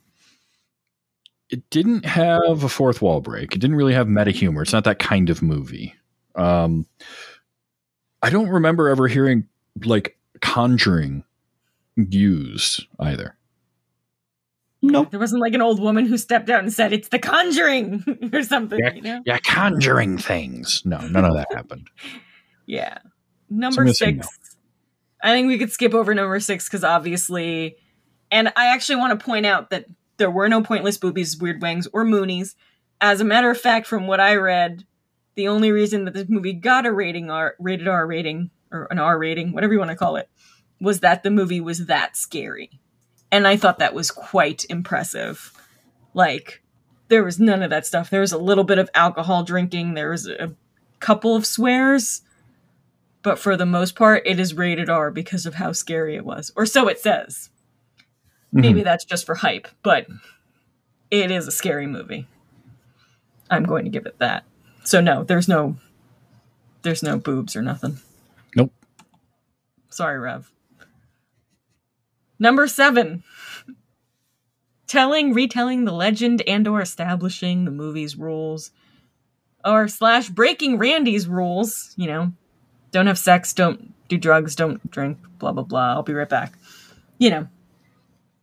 It didn't have a fourth wall break. It didn't really have meta humor. It's not that kind of movie. Um, I don't remember ever hearing like Conjuring used either. Nope. There wasn't like an old woman who stepped out and said, "It's the Conjuring" or something, Yeah. you know? Yeah, conjuring things. No, none of that happened. Yeah. So Number I'm gonna say six. I think we could skip over number six because obviously, and I actually want to point out that there were no pointless boobies, weird wangs, or moonies. As a matter of fact, from what I read, the only reason that this movie got a rating R, rated R rating, or an R rating, whatever you want to call it, was that the movie was that scary. And I thought that was quite impressive. Like, there was none of that stuff. There was a little bit of alcohol drinking. There was a couple of swears. But for the most part, it is rated R because of how scary it was. Or so it says. Maybe that's just for hype, but it is a scary movie. I'm going to give it that. So no, there's no there's no boobs or nothing. Nope. Sorry, Rev. Number seven. Telling, retelling the legend and or establishing the movie's rules. Or slash breaking Randy's rules, you know. Don't have sex, don't do drugs, don't drink, blah, blah, blah. I'll be right back. You know.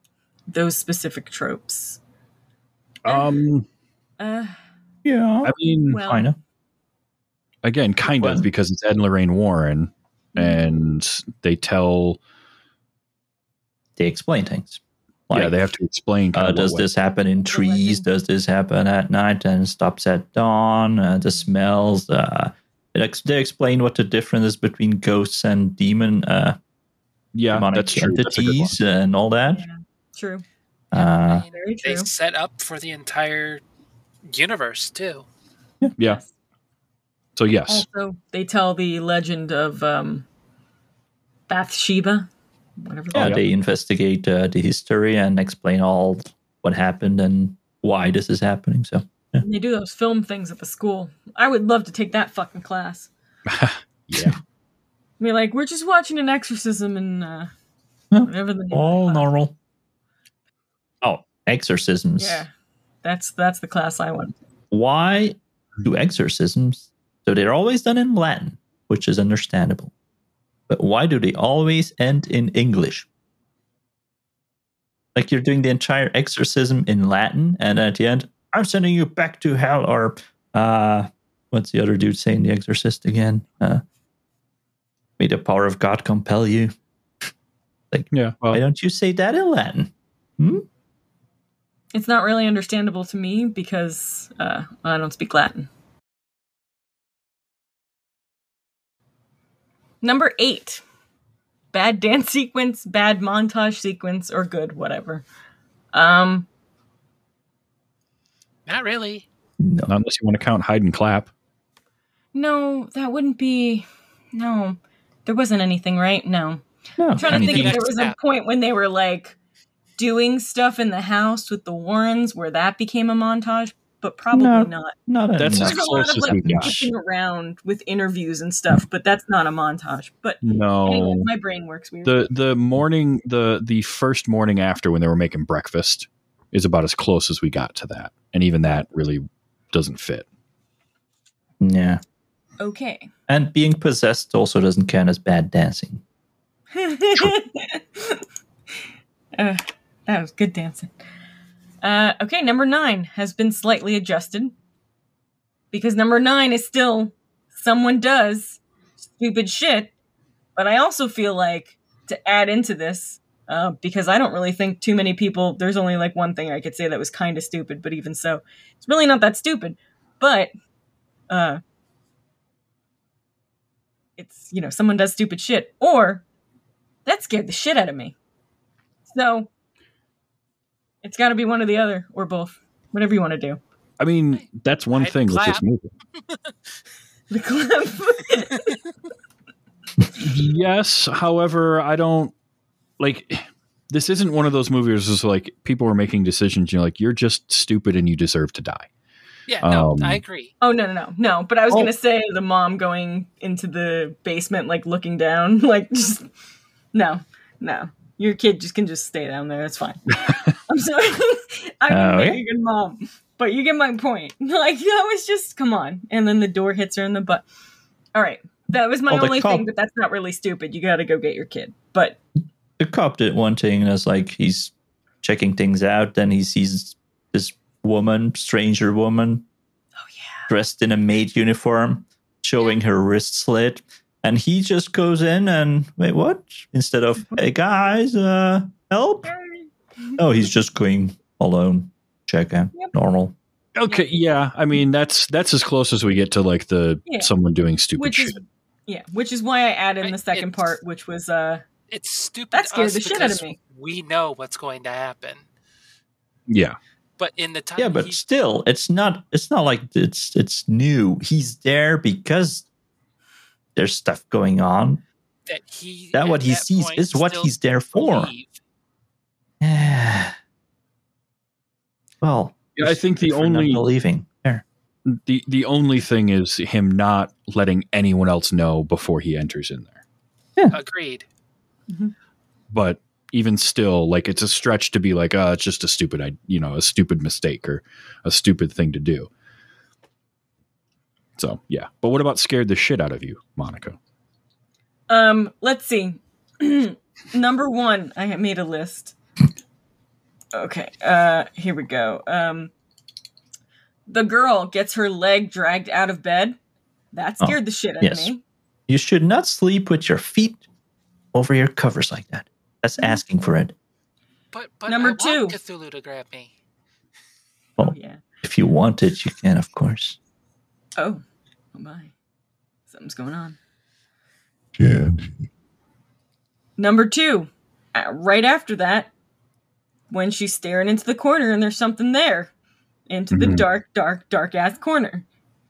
those specific tropes. Um, Uh, Yeah. I mean, well, Kind of. again, kind Well- of, because it's Ed and Lorraine Warren, and they tell, They explain things. yeah, they have to explain. Kind Uh, of does what, this happen in The trees? legend. Does this happen at night and stops at dawn? Uh, the smells. Uh, it ex- they explain what the difference is between ghosts and demon uh, yeah, demonic that's true. That's a good one. entities and all that. yeah, true. Uh, I mean, Very they true. set up for the entire universe too. Yeah. Yes. So yes, Also, they tell the legend of um, Bathsheba. Whatever. yeah, yeah. they investigate uh, the history and explain all what happened and why this is happening. So And they do those film things at the school. I would love to take that fucking class. yeah. I mean, like, we're just watching an exorcism and uh, Yeah. whatever the name of all the class. normal. Oh, exorcisms. Yeah, that's that's the class I want. Why do exorcisms? So they're always done in Latin, which is understandable. But why do they always end in English? Like you're doing the entire exorcism in Latin, and at the end, I'm sending you back to hell. Or uh, what's the other dude saying? The Exorcist again. Uh, May the power of God compel you. Yeah. Well, Why don't you say that in Latin? Hmm? It's not really understandable to me because uh, I don't speak Latin. Number eight. Bad dance sequence, bad montage sequence, or good, whatever. Um, Not really. No. not unless you want to count hide and clap. no, that wouldn't be. No, there wasn't anything, right? No. No. I'm trying to anything- think if Anything there was a except- point when they were like doing stuff in the house with the Warrens where that became a montage, but probably No. not. Not That's enough. as There's a lot close of as like we got. dicking around with interviews and stuff, but that's not a montage. But No. anyway, my brain works weird. the the morning the the first morning after when they were making breakfast is about as close as we got to that, and even that really doesn't fit. Yeah. Okay. And being possessed also doesn't count as bad dancing. uh, that was good dancing. Uh, okay, number nine has been slightly adjusted because number nine is still someone does stupid shit, but I also feel like to add into this, uh, because I don't really think too many people, there's only like one thing I could say that was kind of stupid, but even so, it's really not that stupid. But, uh, it's, you know, someone does stupid shit, or that scared the shit out of me. So, it's got to be one or the other, or both. Whatever you want to do. I mean, that's one Hide thing and with this clap. movie. The clip. Yes, however, I don't like. This isn't one of those movies where it's like people are making decisions. You're like, you're just stupid and you deserve to die. Yeah, no, Um, I agree. Oh, no, no, no. No, but I was Oh. going to say the mom going into the basement, like looking down. Like, just. No, no. Your kid just can just stay down there. It's fine. I'm sorry. I didn't Oh, make yeah? a good mom. But you get my point. Like, that was just, come on. And then the door hits her in the butt. All right. That was my Oh, the only cop- thing, but that's not really stupid. You got to go get your kid. But The cop did one thing, and it's like he's checking things out. Then he sees this woman, stranger woman, oh yeah, dressed in a maid uniform, showing her wrist slit. And he just goes in and, wait, what? Instead of, hey guys, uh, help? Oh, he's just going alone. Check out. Yep. Normal. Okay, yeah. I mean, that's that's as close as we get to like the Yeah. someone doing stupid which shit. is yeah, which is why I added in the Right, second it's- part, which was uh It's stupid That to scared us the shit out of because me. we know what's going to happen. Yeah, But in the time Yeah, but he, still, it's not. It's not like it's it's new. He's there because there's stuff going on. that he That at what he that sees point is what still he's there for. believe. Yeah. Well, Yeah, I think the for not only believing there. the the only thing is him not letting anyone else know before he enters in there. Agreed. But even still, like it's a stretch to be like, uh, it's just a stupid, I you know, a stupid mistake or a stupid thing to do. So yeah, but what about scared the shit out of you, Monica? um let's see. Number one, I made a list. Okay, uh, here we go. Um, the girl gets her leg dragged out of bed. That scared oh, the shit out yes. of me. You should not sleep with your feet over your covers like that. That's mm-hmm. asking for it. But, but Number I two. want Cthulhu to grab me. Well, oh, yeah. If you want it, you can, of course. Oh. Oh, my. Something's going on. Candy. Number two. Uh, right after that, when she's staring into the corner and there's something there. Into mm-hmm. the dark, dark, dark-ass corner.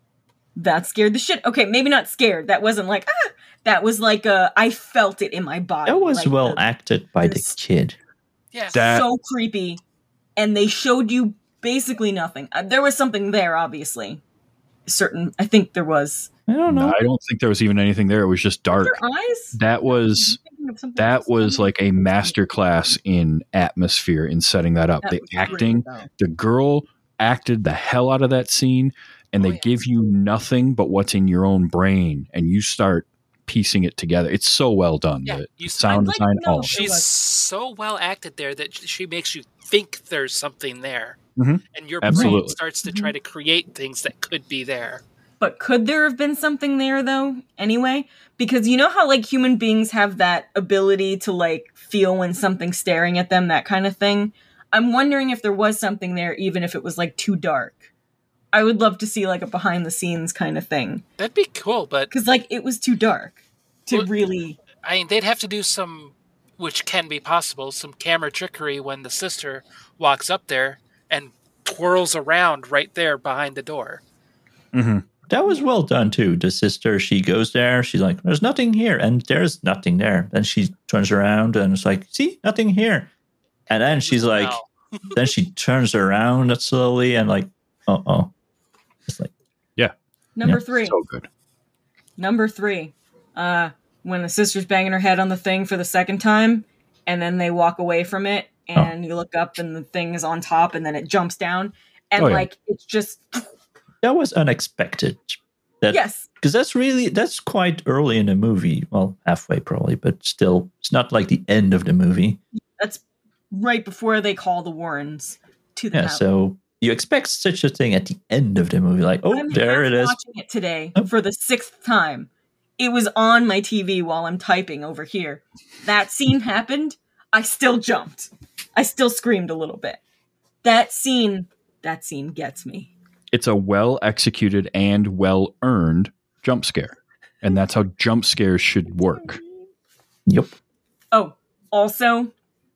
That scared the shit. Okay, maybe not scared. That wasn't like, ah. That was like, a, I felt it in my body. That was like well the, acted by the kid. Yeah. That, so creepy. And they showed you basically nothing. Uh, there was something there, obviously. Certain, I think there was. I don't know. No, I don't think there was even anything there. It was just dark. Their eyes? That was that was like a masterclass in atmosphere in setting that up. That the acting, great, the girl acted the hell out of that scene, and oh, they yeah. give you nothing but what's in your own brain, and you start piecing it together. It's so well done. Yeah, the you, sound like, design, no, all. She's so well acted there that she makes you think there's something there. Mm-hmm. And your Absolutely. brain starts to try to create things that could be there. But could there have been something there, though, anyway? Because you know how, like, human beings have that ability to, like, feel when something's staring at them, that kind of thing? I'm wondering if there was something there, even if it was, like, too dark. I would love to see, like, a behind-the-scenes kind of thing. That'd be cool, but... Because, like, it was too dark to well, really... I mean, they'd have to do some, which can be possible, some camera trickery when the sister walks up there and twirls around right there behind the door. Mm-hmm. That was well done, too. The sister, she goes there. She's like, there's nothing here. And there's nothing there. Then she turns around and it's like, see, nothing here. And then she's like, wow. Then she turns around slowly and like, uh-oh. It's like, yeah. Number yeah. three. So good. Number three. Uh, when the sister's banging her head on the thing for the second time, and then they walk away from it, and oh. you look up and the thing is on top, and then it jumps down. And oh, yeah. like, it's just... That was unexpected. That, yes. Because that's really, that's quite early in the movie. Well, halfway probably, but still, it's not like the end of the movie. That's right before they call the Warrens to the Yeah, house. so you expect such a thing at the end of the movie. Like, oh, I'm there it is. watching it today oh. for the sixth time. It was on my T V while I'm typing over here. That scene happened. I still jumped. I still screamed a little bit. That scene, that scene gets me. It's a well-executed and well-earned jump scare. And that's how jump scares should work. Yep. Oh, also,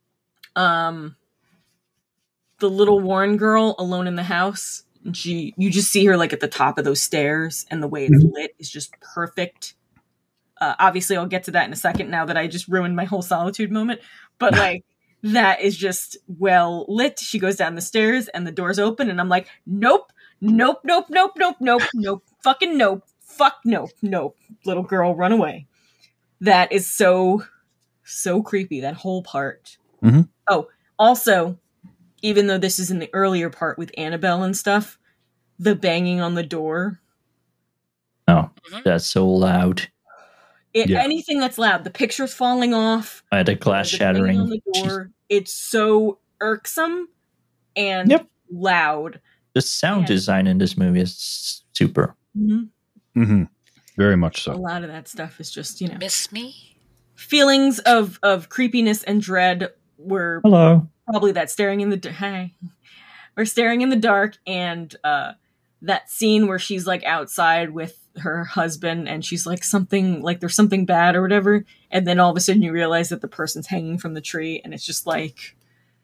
um, the little Warren girl alone in the house, and she, you just see her like at the top of those stairs, and the way it's mm-hmm. lit is just perfect. Uh, obviously, I'll get to that in a second now that I just ruined my whole solitude moment. But like, that is just well lit. She goes down the stairs, and the door's open, and I'm like, nope. Nope, nope, nope, nope, nope, nope, fucking nope, fuck nope, nope, little girl, run away. That is so, so creepy, that whole part. Mm-hmm. Oh, also, even though this is in the earlier part with Annabelle and stuff, the banging on the door. Oh, that's so loud. It, yeah. Anything that's loud, the picture's falling off. I had a glass the shattering. On the door, it's so irksome and yep. loud. The sound yeah. design in this movie is super. Mm-hmm. Mm-hmm. Very much so. A lot of that stuff is just, you know. Miss me? Feelings of, of creepiness and dread were Hello. probably that staring in the... Hi. We're staring in the dark, and uh, that scene where she's like outside with her husband and she's like something, like there's something bad or whatever, and then all of a sudden you realize that the person's hanging from the tree, and it's just like...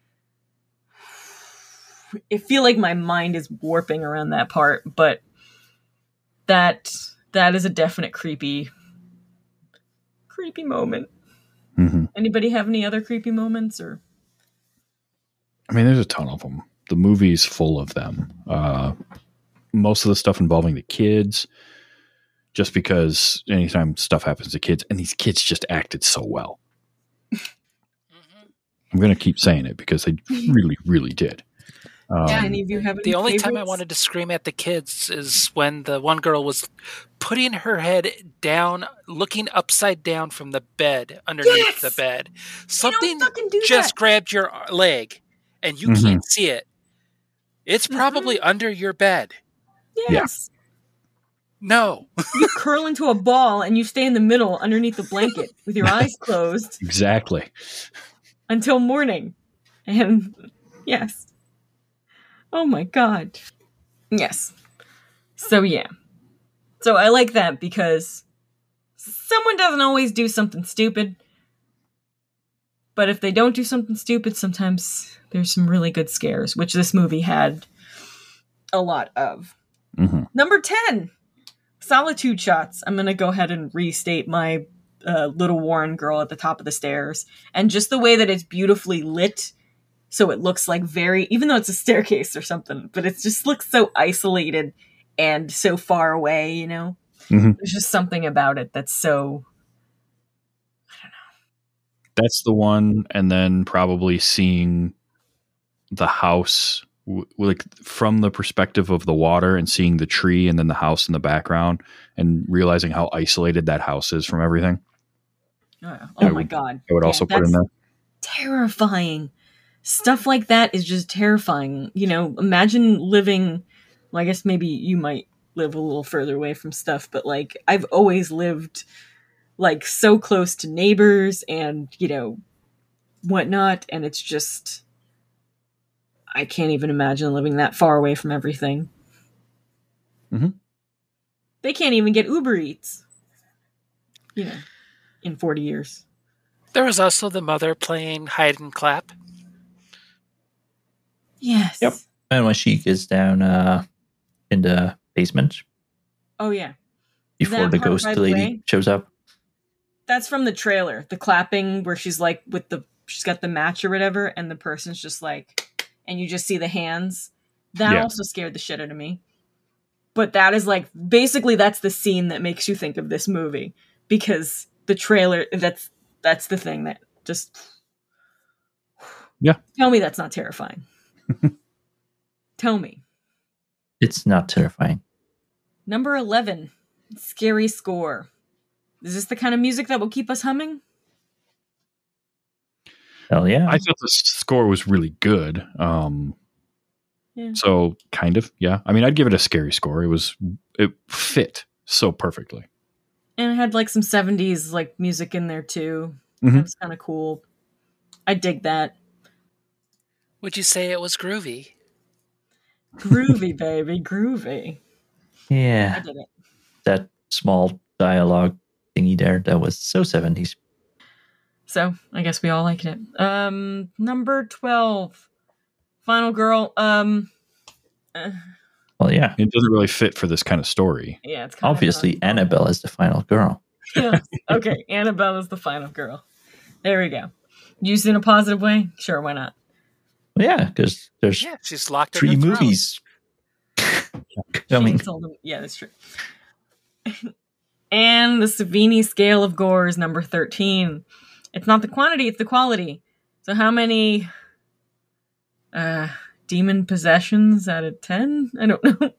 I feel like my mind is warping around that part, but that that is a definite creepy, creepy moment. Mm-hmm. Anybody have any other creepy moments? Or I mean, there's a ton of them. The movie's full of them. Uh, most of the stuff involving the kids, just because anytime stuff happens to kids, and these kids just acted so well. Mm-hmm. I'm going to keep saying it because they really, really did. Um, yeah, any of you have any the only favorites? time I wanted to scream at the kids is when the one girl was putting her head down, looking upside down from the bed, underneath yes! the bed. Something do just that. grabbed your leg, and you Mhm. can't see it, it's probably under your bed. Yes. No. You curl into a ball and you stay in the middle underneath the blanket with your eyes closed Exactly. until morning. And yes. Oh my god. Yes. So yeah. So I like that because someone doesn't always do something stupid. But if they don't do something stupid, sometimes there's some really good scares, which this movie had a lot of. Mm-hmm. Number ten. Solitude shots. I'm going to go ahead and restate my uh, little Warren girl at the top of the stairs. And just the way that it's beautifully lit. So it looks like very, even though it's a staircase or something, but it just looks so isolated and so far away, you know? Mm-hmm. There's just something about it that's so, That's the one. And then probably seeing the house w- like from the perspective of the water and seeing the tree and then the house in the background and realizing how isolated that house is from everything. oh, oh I my would- god. I would Yeah, also put in that's there. terrifying. Stuff like that is just terrifying. You know, imagine living, well, I guess maybe you might live a little further away from stuff, but like I've always lived like so close to neighbors and, you know, whatnot, and it's just, I can't even imagine living that far away from everything. Mhm. They can't even get Uber Eats, you know, in forty years. There was also the mother playing hide and clap. Yes. Yep. And when she gets down uh, in the basement Oh yeah. before That the part, ghost by the lady way- shows up. That's from the trailer. The clapping where she's like with the she's got the match or whatever, and the person's just like, and you just see the hands. That Yeah. also scared the shit out of me. But that is like basically that's the scene that makes you think of this movie because the trailer that's that's the thing that just Yeah. Tell me that's not terrifying. Tell me. It's not terrifying. Number eleven, scary score. Is this the kind of music that will keep us humming? Hell yeah. I thought the score was really good. Um, Yeah. So kind of, yeah. I mean, I'd give it a scary score. It was, it fit so perfectly. And it had like some seventies like music in there too. Mhm. That was kind of cool. I dig that. Would you say it was groovy? Groovy, baby, groovy. I yeah. did it. That small dialogue thingy there, that was so seventies. So I guess we all liked it. Um, number twelve, Final Girl. Um, uh, Well, yeah. It doesn't really fit for this kind of story. yeah, it's kind Obviously, of Annabelle is the final girl. Yeah. Okay, Annabelle is the final girl. There we go. Used in a positive way? Sure, why not? Well, yeah, because there's Yeah, she's locked in three her throne. movies. I She mean, told him- yeah, that's true. And the Savini scale of gore is number thirteen. It's not the quantity, it's the quality. So how many uh, demon possessions out of ten? I don't know.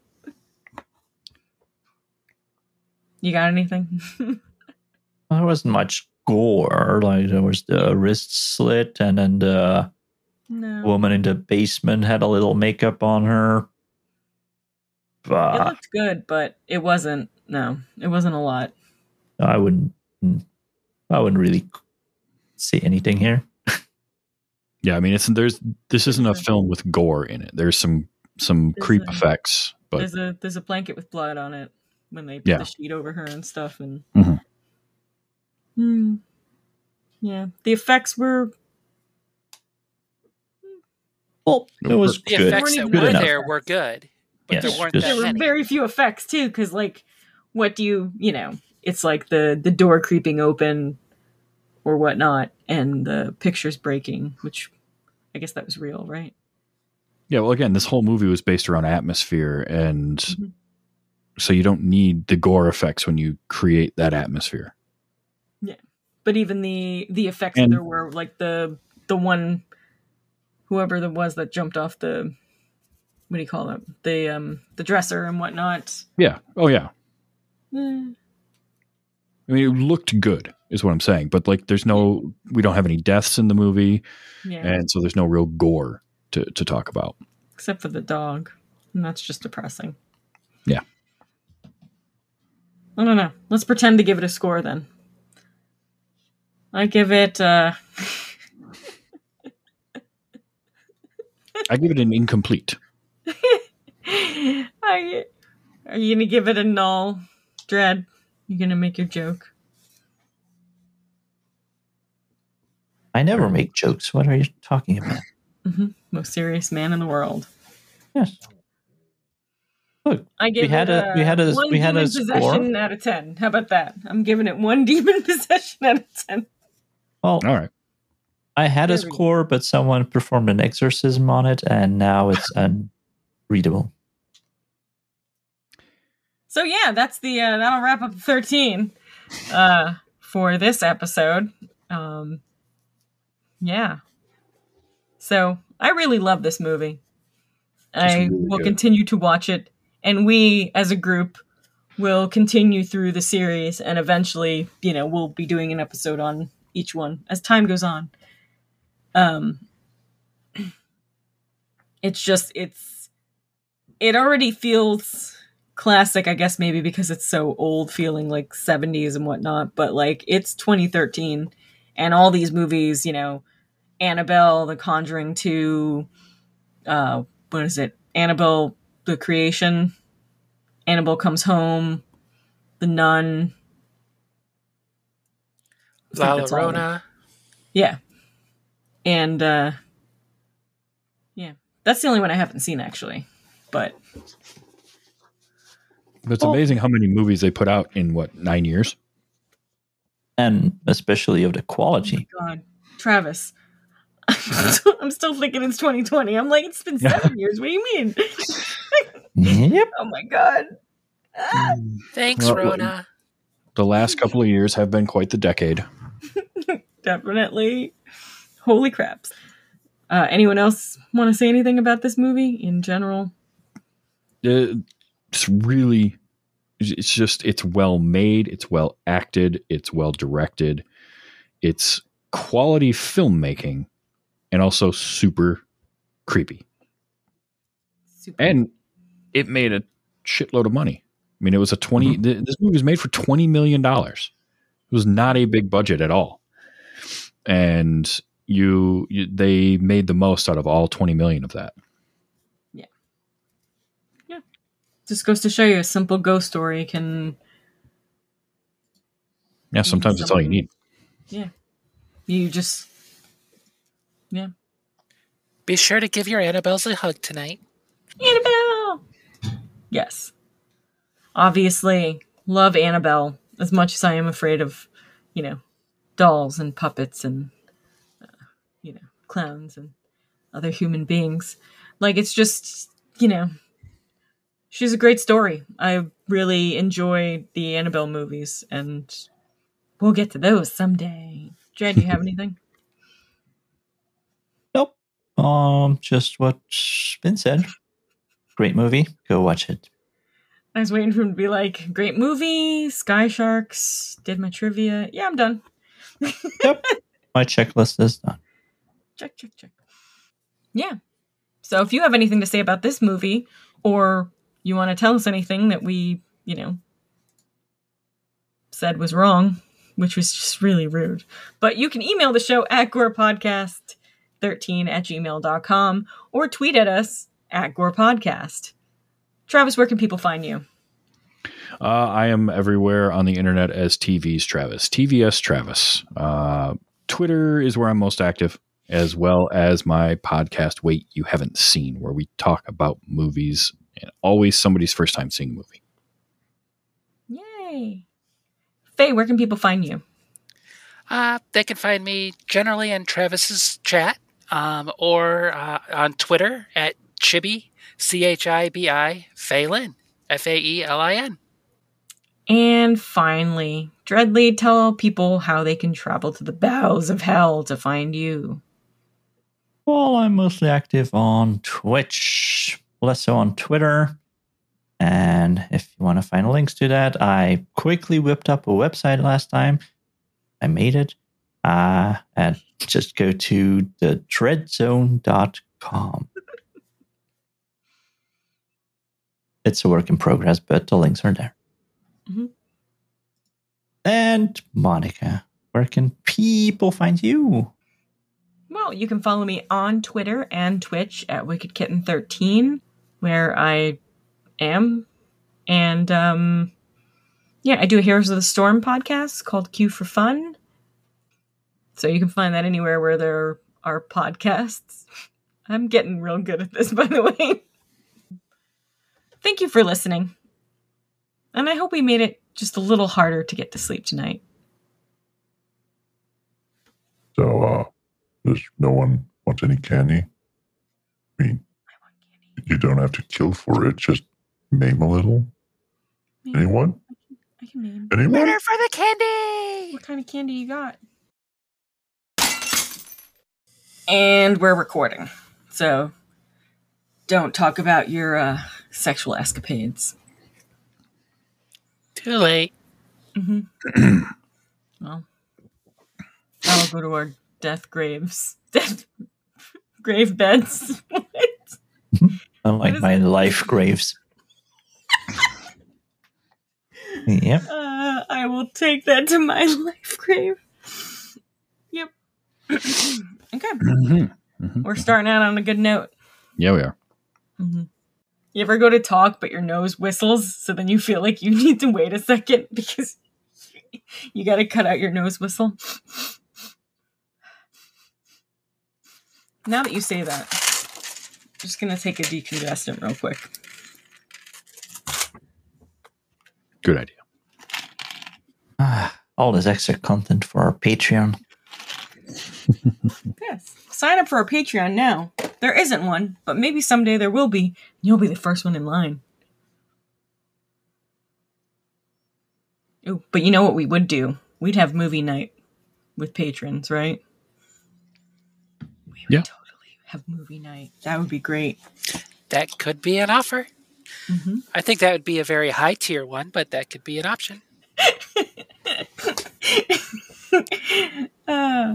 You got anything? there wasn't much gore. Like there was the wrist slit, and then the No. woman in the basement had a little makeup on her. It But looked good, but it wasn't. No, it wasn't a lot. I wouldn't. I wouldn't really see anything here. Yeah, I mean, it's there's this isn't a film with gore in it. There's some some There's creep a- effects, but There's a there's a blanket with blood on it when they put Yeah. the sheet over her and stuff, and Mhm. Hmm. Yeah, the effects were Well, it was The good. effects that Good were enough. there were good, but Yes, there weren't just- that there were many. very few effects too, because like, what do you you know? It's like the the door creeping open or whatnot, and the pictures breaking, which I guess that was real, right? yeah. Well, again, this whole movie was based around atmosphere, and Mhm. so you don't need the gore effects when you create that atmosphere. But even the the effects And- that there were, like the the one, whoever there was that jumped off the, what do you call it? The um the dresser and whatnot. Yeah. Oh, yeah. Eh, I mean, it looked good, is what I'm saying. But like, there's no, we don't have any deaths in the movie, yeah. and so there's no real gore. to, to talk about. Except for the dog. And that's just depressing. Yeah. I don't know. Let's pretend to give it a score then. I give it... Uh... I give it an incomplete. I, are you going to give it a null? Dread, you going to make your joke? I never make jokes. What are you talking about? Mm-hmm. Most serious man in the world. Yes. Look, I give we had it a we had a one we had demon a score. possession out of ten. How about that? I'm giving it one demon possession out of ten. Well, All right. I had a There we go. score, but someone performed an exorcism on it, and now it's unreadable. So yeah, that's the uh, that'll wrap up thirteen uh, for this episode. Um, yeah. So I really love this movie. I really will good. continue to watch it, and we as a group will continue through the series, and eventually, you know, we'll be doing an episode on each one as time goes on. Um, it's just it's it already feels classic, I guess maybe because it's so old, feeling like seventies and whatnot. But like it's twenty thirteen, and all these movies, you know, Annabelle, The Conjuring two, uh, what is it? Annabelle, The Creation, Annabelle Comes Home, The Nun, I think La that's all of them. Llorona. Yeah. And, uh, yeah, that's the only one I haven't seen actually. But It's Well- amazing how many movies they put out in, what, nine years? And especially of the quality. God, Travis, I'm still thinking it's twenty twenty. I'm like, it's been seven years. What do you mean? Yep. Oh my God. Ah. Thanks, Well, Rona. The last couple of years have been quite the decade. Definitely. Holy craps. Uh, anyone else want to say anything about this movie in general? Uh, It's really, it's just, it's well made, it's well acted, it's well directed, it's quality filmmaking, and also super creepy. Super. And it made a shitload of money. I mean, it was a twenty. Mhm. th- This movie was made for twenty million dollars. It was not a big budget at all, and you, you they made the most out of all twenty million of that. Just goes to show you a simple ghost story can, Yeah, sometimes that's all you need. you just, yeah. Be sure to give your Annabelles a hug tonight. Annabelle! Yes. Obviously, love Annabelle as much as I am afraid of, you know, dolls and puppets and, uh, you know, clowns and other human beings. Like, it's just, you know, she's a great story. I really enjoy the Annabelle movies, and we'll get to those someday. Dred, do you have anything? Nope. Um, just what's been said. Great movie. Go watch it. I was waiting for him to be like, great movie, Sky Sharks, did my trivia. Yeah, I'm done. Yep. My checklist is done. Check, check, check. Yeah. So if you have anything to say about this movie, or you want to tell us anything that we, you know, said was wrong, which was just really rude, but you can email the show at gorepodcast thirteen at gmail dot com or tweet at us at gorepodcast. Travis, where can people find you? Uh, I am everywhere on the internet as T V's Travis, T V S Travis. Uh, Twitter is where I'm most active, as well as my podcast, Wait You Haven't Seen, where we talk about movies and always somebody's first time seeing a movie. Yay. Faye, where can people find you? Uh, they can find me generally in Travis's chat um, or uh, on Twitter at Chibi, C H I B I, Phelan, F A E L I N. And finally, Dreadly, tell people how they can travel to the bowels of hell to find you. Well, I'm mostly active on Twitch, less so on Twitter. And if you want to find links to that, I quickly whipped up a website last time. I made it. Uh, and just go to the dreadzone dot com. It's a work in progress, but the links are there. Mm-hmm. And Monica, where can people find you? Well, you can follow me on Twitter and Twitch at Wicked Kitten thirteen, where I am. And, um, yeah, I do a Heroes of the Storm podcast called Q for Fun. So you can find that anywhere where there are podcasts. I'm getting real good at this, by the way. Thank you for listening. And I hope we made it just a little harder to get to sleep tonight. So, uh, does no one want any candy? I mean, you don't have to kill for it, just maim a little. Maybe. Anyone? I can name. Anyone? Winner for the candy! What kind of candy you got? And we're recording. So don't talk about your uh, sexual escapades. Too late. Mm-hmm. Well, I'll go to our death graves. Death grave beds. Unlike is my it? life graves. Yep. Uh, I will take that to my life grave. Yep. Okay. Mm-hmm. Mm-hmm. We're starting out on a good note. Yeah, we are. Mm-hmm. You ever go to talk, but your nose whistles, so then you feel like you need to wait a second because you got to cut out your nose whistle? Now that you say that, I'm just going to take a decongestant real quick. Good idea. Ah, all this extra content for our Patreon. Yes. Sign up for our Patreon now. There isn't one, but maybe someday there will be. You'll be the first one in line. Ooh, but you know what we would do? We'd have movie night with patrons, right? We would Yeah. totally have movie night. That would be great. That could be an offer. Mm-hmm. I think that would be a very high tier one, but that could be an option. uh,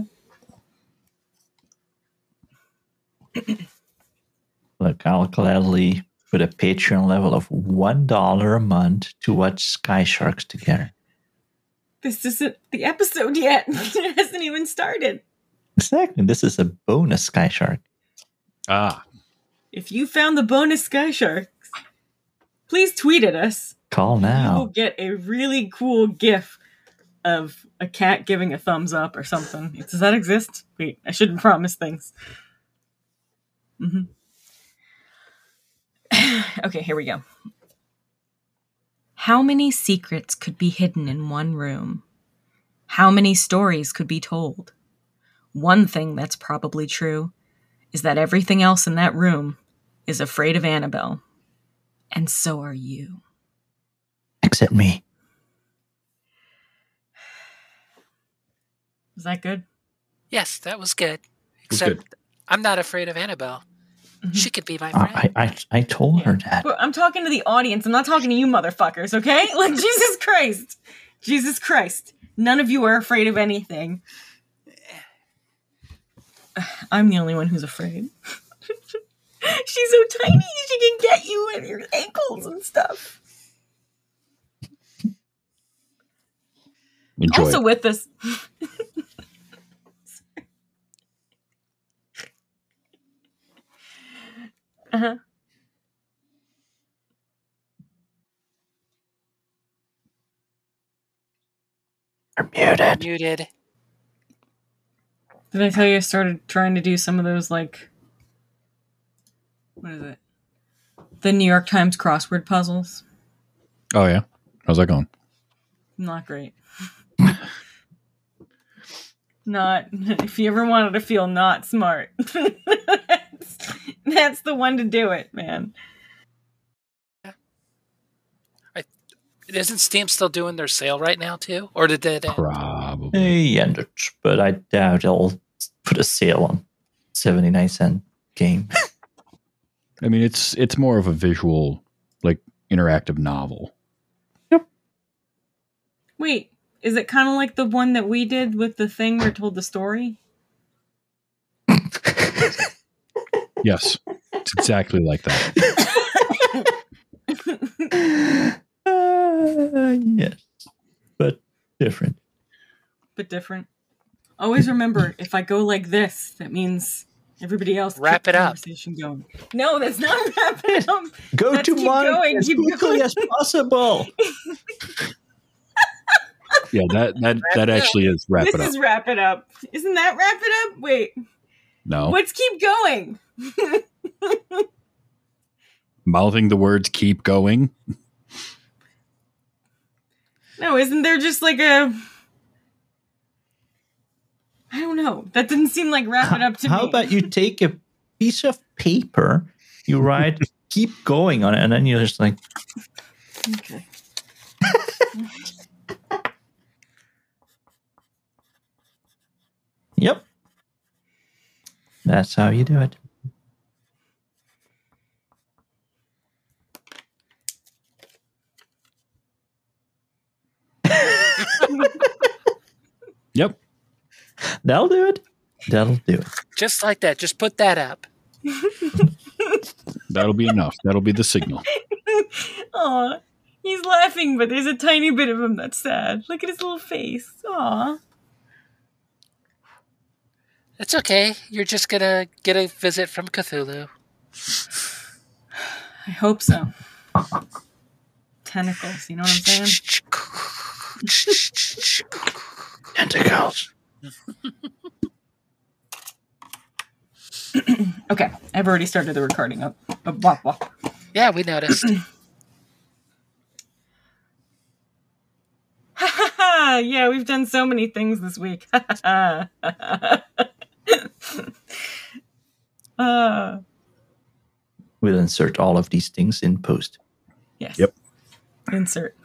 Look, I'll gladly put a Patreon level of one dollar a month to watch Sky Sharks together. this isn't the episode yet. It hasn't even started. Exactly. This is a bonus Sky Shark. Ah, If you found the bonus Sky Sharks, please tweet at us. Call You will now. get a really cool GIF of a cat giving a thumbs up or something. Does that exist? Wait, I shouldn't promise things. Mm-hmm. Okay, here we go. How many secrets could be hidden in one room? How many stories could be told? One thing that's probably true is that everything else in that room is afraid of Annabelle. And so are you. Except me. Is that good? Yes, that was good. was Except good. I'm not afraid of Annabelle. Mhm. She could be my Uh, friend. I, I I told her that. But I'm talking to the audience. I'm not talking to you motherfuckers, okay? Like, Jesus Christ. Jesus Christ. None of you are afraid of anything. I'm the only one who's afraid. She's so tiny, she can get you at your ankles and stuff. enjoy Also it. with us. uh-huh. You're muted. Muted. Did I tell you I started trying to do some of those, like, what is it? The New York Times crossword puzzles? Oh, yeah? How's that going? Not great. Not, if you ever wanted to feel not smart, that's, that's the one to do it, man. Isn't Steam still doing their sale right now too, or did it? End? Probably. They ended, but I doubt they'll put a sale on seventy-nine cent game. I mean, it's it's more of a visual, like, interactive novel. Wait, is it kind of like the one that we did with the thing where it told the story? Yes, it's exactly like that. uh, yes, but different. But different. Always remember, if I go like this, that means everybody else Wrap keep it the up. conversation going. No, that's not wrap it up. Go That's to keep Monk going, as keep quickly going. as possible. Yeah, that that that actually is wrap This it up. is wrap it up. Isn't that wrap it up? Wait, No, let's keep going. mouthing the words "keep going." No, isn't there just like a... I don't know. That didn't seem like wrap it up to How me. about you take a piece of paper, you write keep going on it, and then you're just like, Okay. yep. That's how you do it. Yep. That'll do it. That'll do it. Just like that. Just put that up. That'll be enough. That'll be the signal. Aw, he's laughing, but there's a tiny bit of him that's sad. Look at his little face. Aw. It's okay. You're just gonna get a visit from Cthulhu. I hope so. Tentacles, you know what I'm saying? Tentacles. Okay, I've already started the recording up. Uh, blah, blah. Yeah, we noticed. Yeah, we've done so many things this week. uh, We'll insert all of these things in post. yes. Yep. Insert.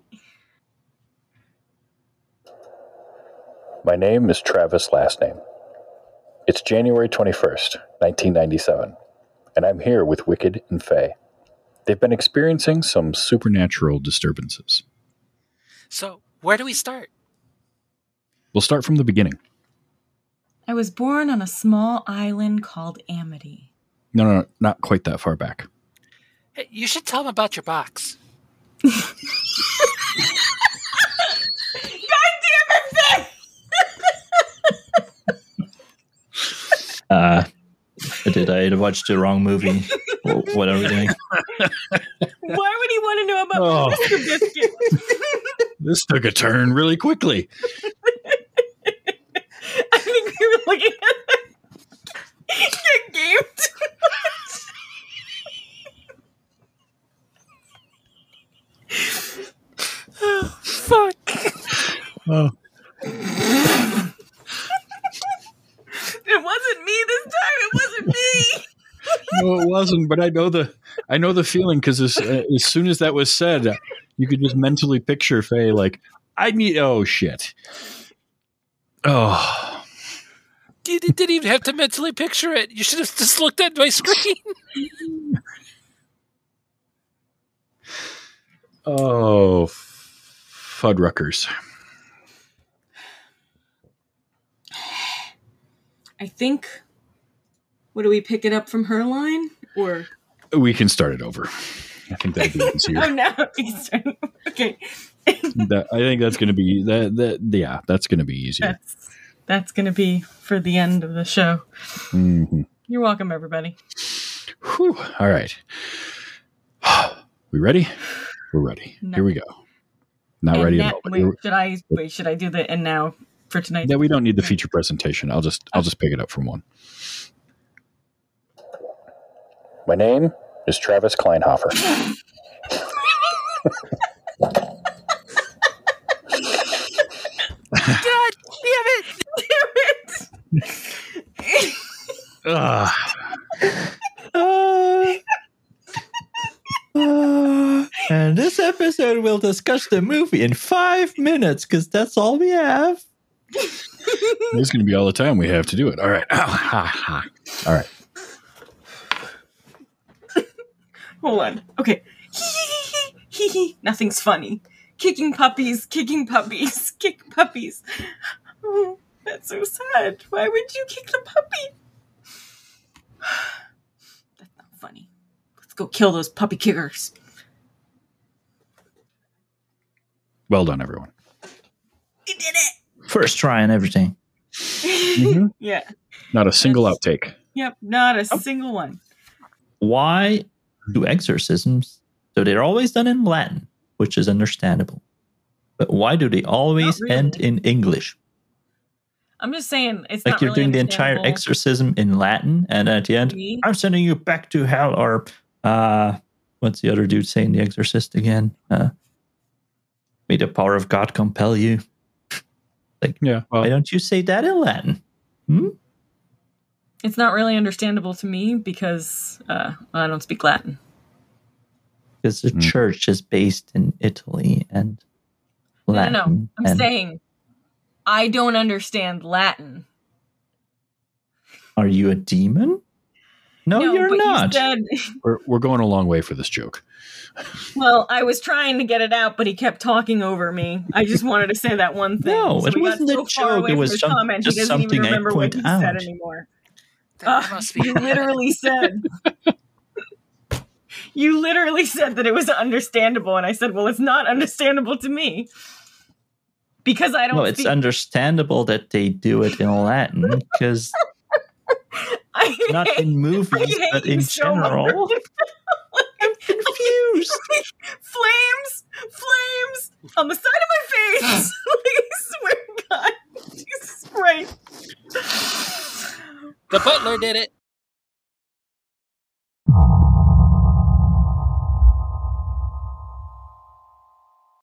My name is Travis Last Name. It's January twenty-first, nineteen ninety-seven, and I'm here with Wicked and Faye. They've been experiencing some Supernatural disturbances. So, where do we start? We'll start from the beginning. I was born on a small island called Amity. No, no, no, not quite that far back. Hey, you should tell them about your box. God damn it, Faye! Uh, did I watch the wrong movie? What are we doing? Why would he want to know about Oh. Mister Biscuit? This took a turn really quickly. I think we were looking at the game too much. Oh, fuck. Oh. It wasn't me this time. It wasn't me. No, it wasn't. But I know the I know the feeling because as uh, as soon as that was said, uh, you could just mentally picture Faye like, I need. Oh shit. Oh. You didn't even have to mentally picture it. You should have just looked at my screen. Oh. Fuddruckers. I think. What do we pick it up from her line or? We can start it over. I think that'd be Oh easier. no! Okay, that, I think that's going to be that. That yeah, that's going to be easier. that's that's gonna be for the end of the show. Mm-hmm. You're welcome, everybody. Whew. All right. We ready? We're ready. No. Here we go. Not And ready na- at all. but Wait, here- should I wait? Should I do the and now for tonight? Yeah, we don't need the feature presentation. I'll just I'll just pick it up from one. My name is Travis Kleinhofer. God damn it! Damn it! Ugh. Uh, uh, and this episode will discuss the movie in five minutes because that's all we have. This is going to be all the time we have to do it. All right. Ow, ha, ha. All right. Hold on. Okay. Nothing's funny. Kicking puppies, kicking puppies, kick puppies. Oh, that's so sad. Why would you kick the puppy? funny. Let's go kill those puppy kickers. Well done, everyone. You did it. First try and everything. Mm-hmm. Yeah. Not a single outtake. Yep. Not a oh. single one. Why do exorcisms? So they're always done in Latin, which is understandable. But why do they always really. end in English? I'm just saying, it's like not you're really doing the entire exorcism in Latin, and at the end, Me? I'm sending you back to hell. Or uh, what's the other dude saying? The Exorcist again? Uh, May the power of God compel you. Like, yeah. Well, why don't you say that in Latin? Hmm? It's not really understandable to me because uh, I don't speak Latin. Because the mm. church is based in Italy and Latin. No, no, no. I'm and saying I don't understand Latin. Are you a demon? No, no you're not. You said... we're, we're going a long way for this joke. Well, I was trying to get it out, but he kept talking over me. I just wanted to say that one thing. No, so it wasn't so a joke. It was some, comment, just he doesn't something even remember I point what he out. said anymore. Uh, must be you literally said... You literally said that it was understandable, and I said, well, it's not understandable to me. Because I don't No, it's speak... understandable that they do it in Latin, because... not in movies, but in so general. I'm confused. Flames! Flames! On the side of my face! I swear to God. Jesus Christ. The butler did it.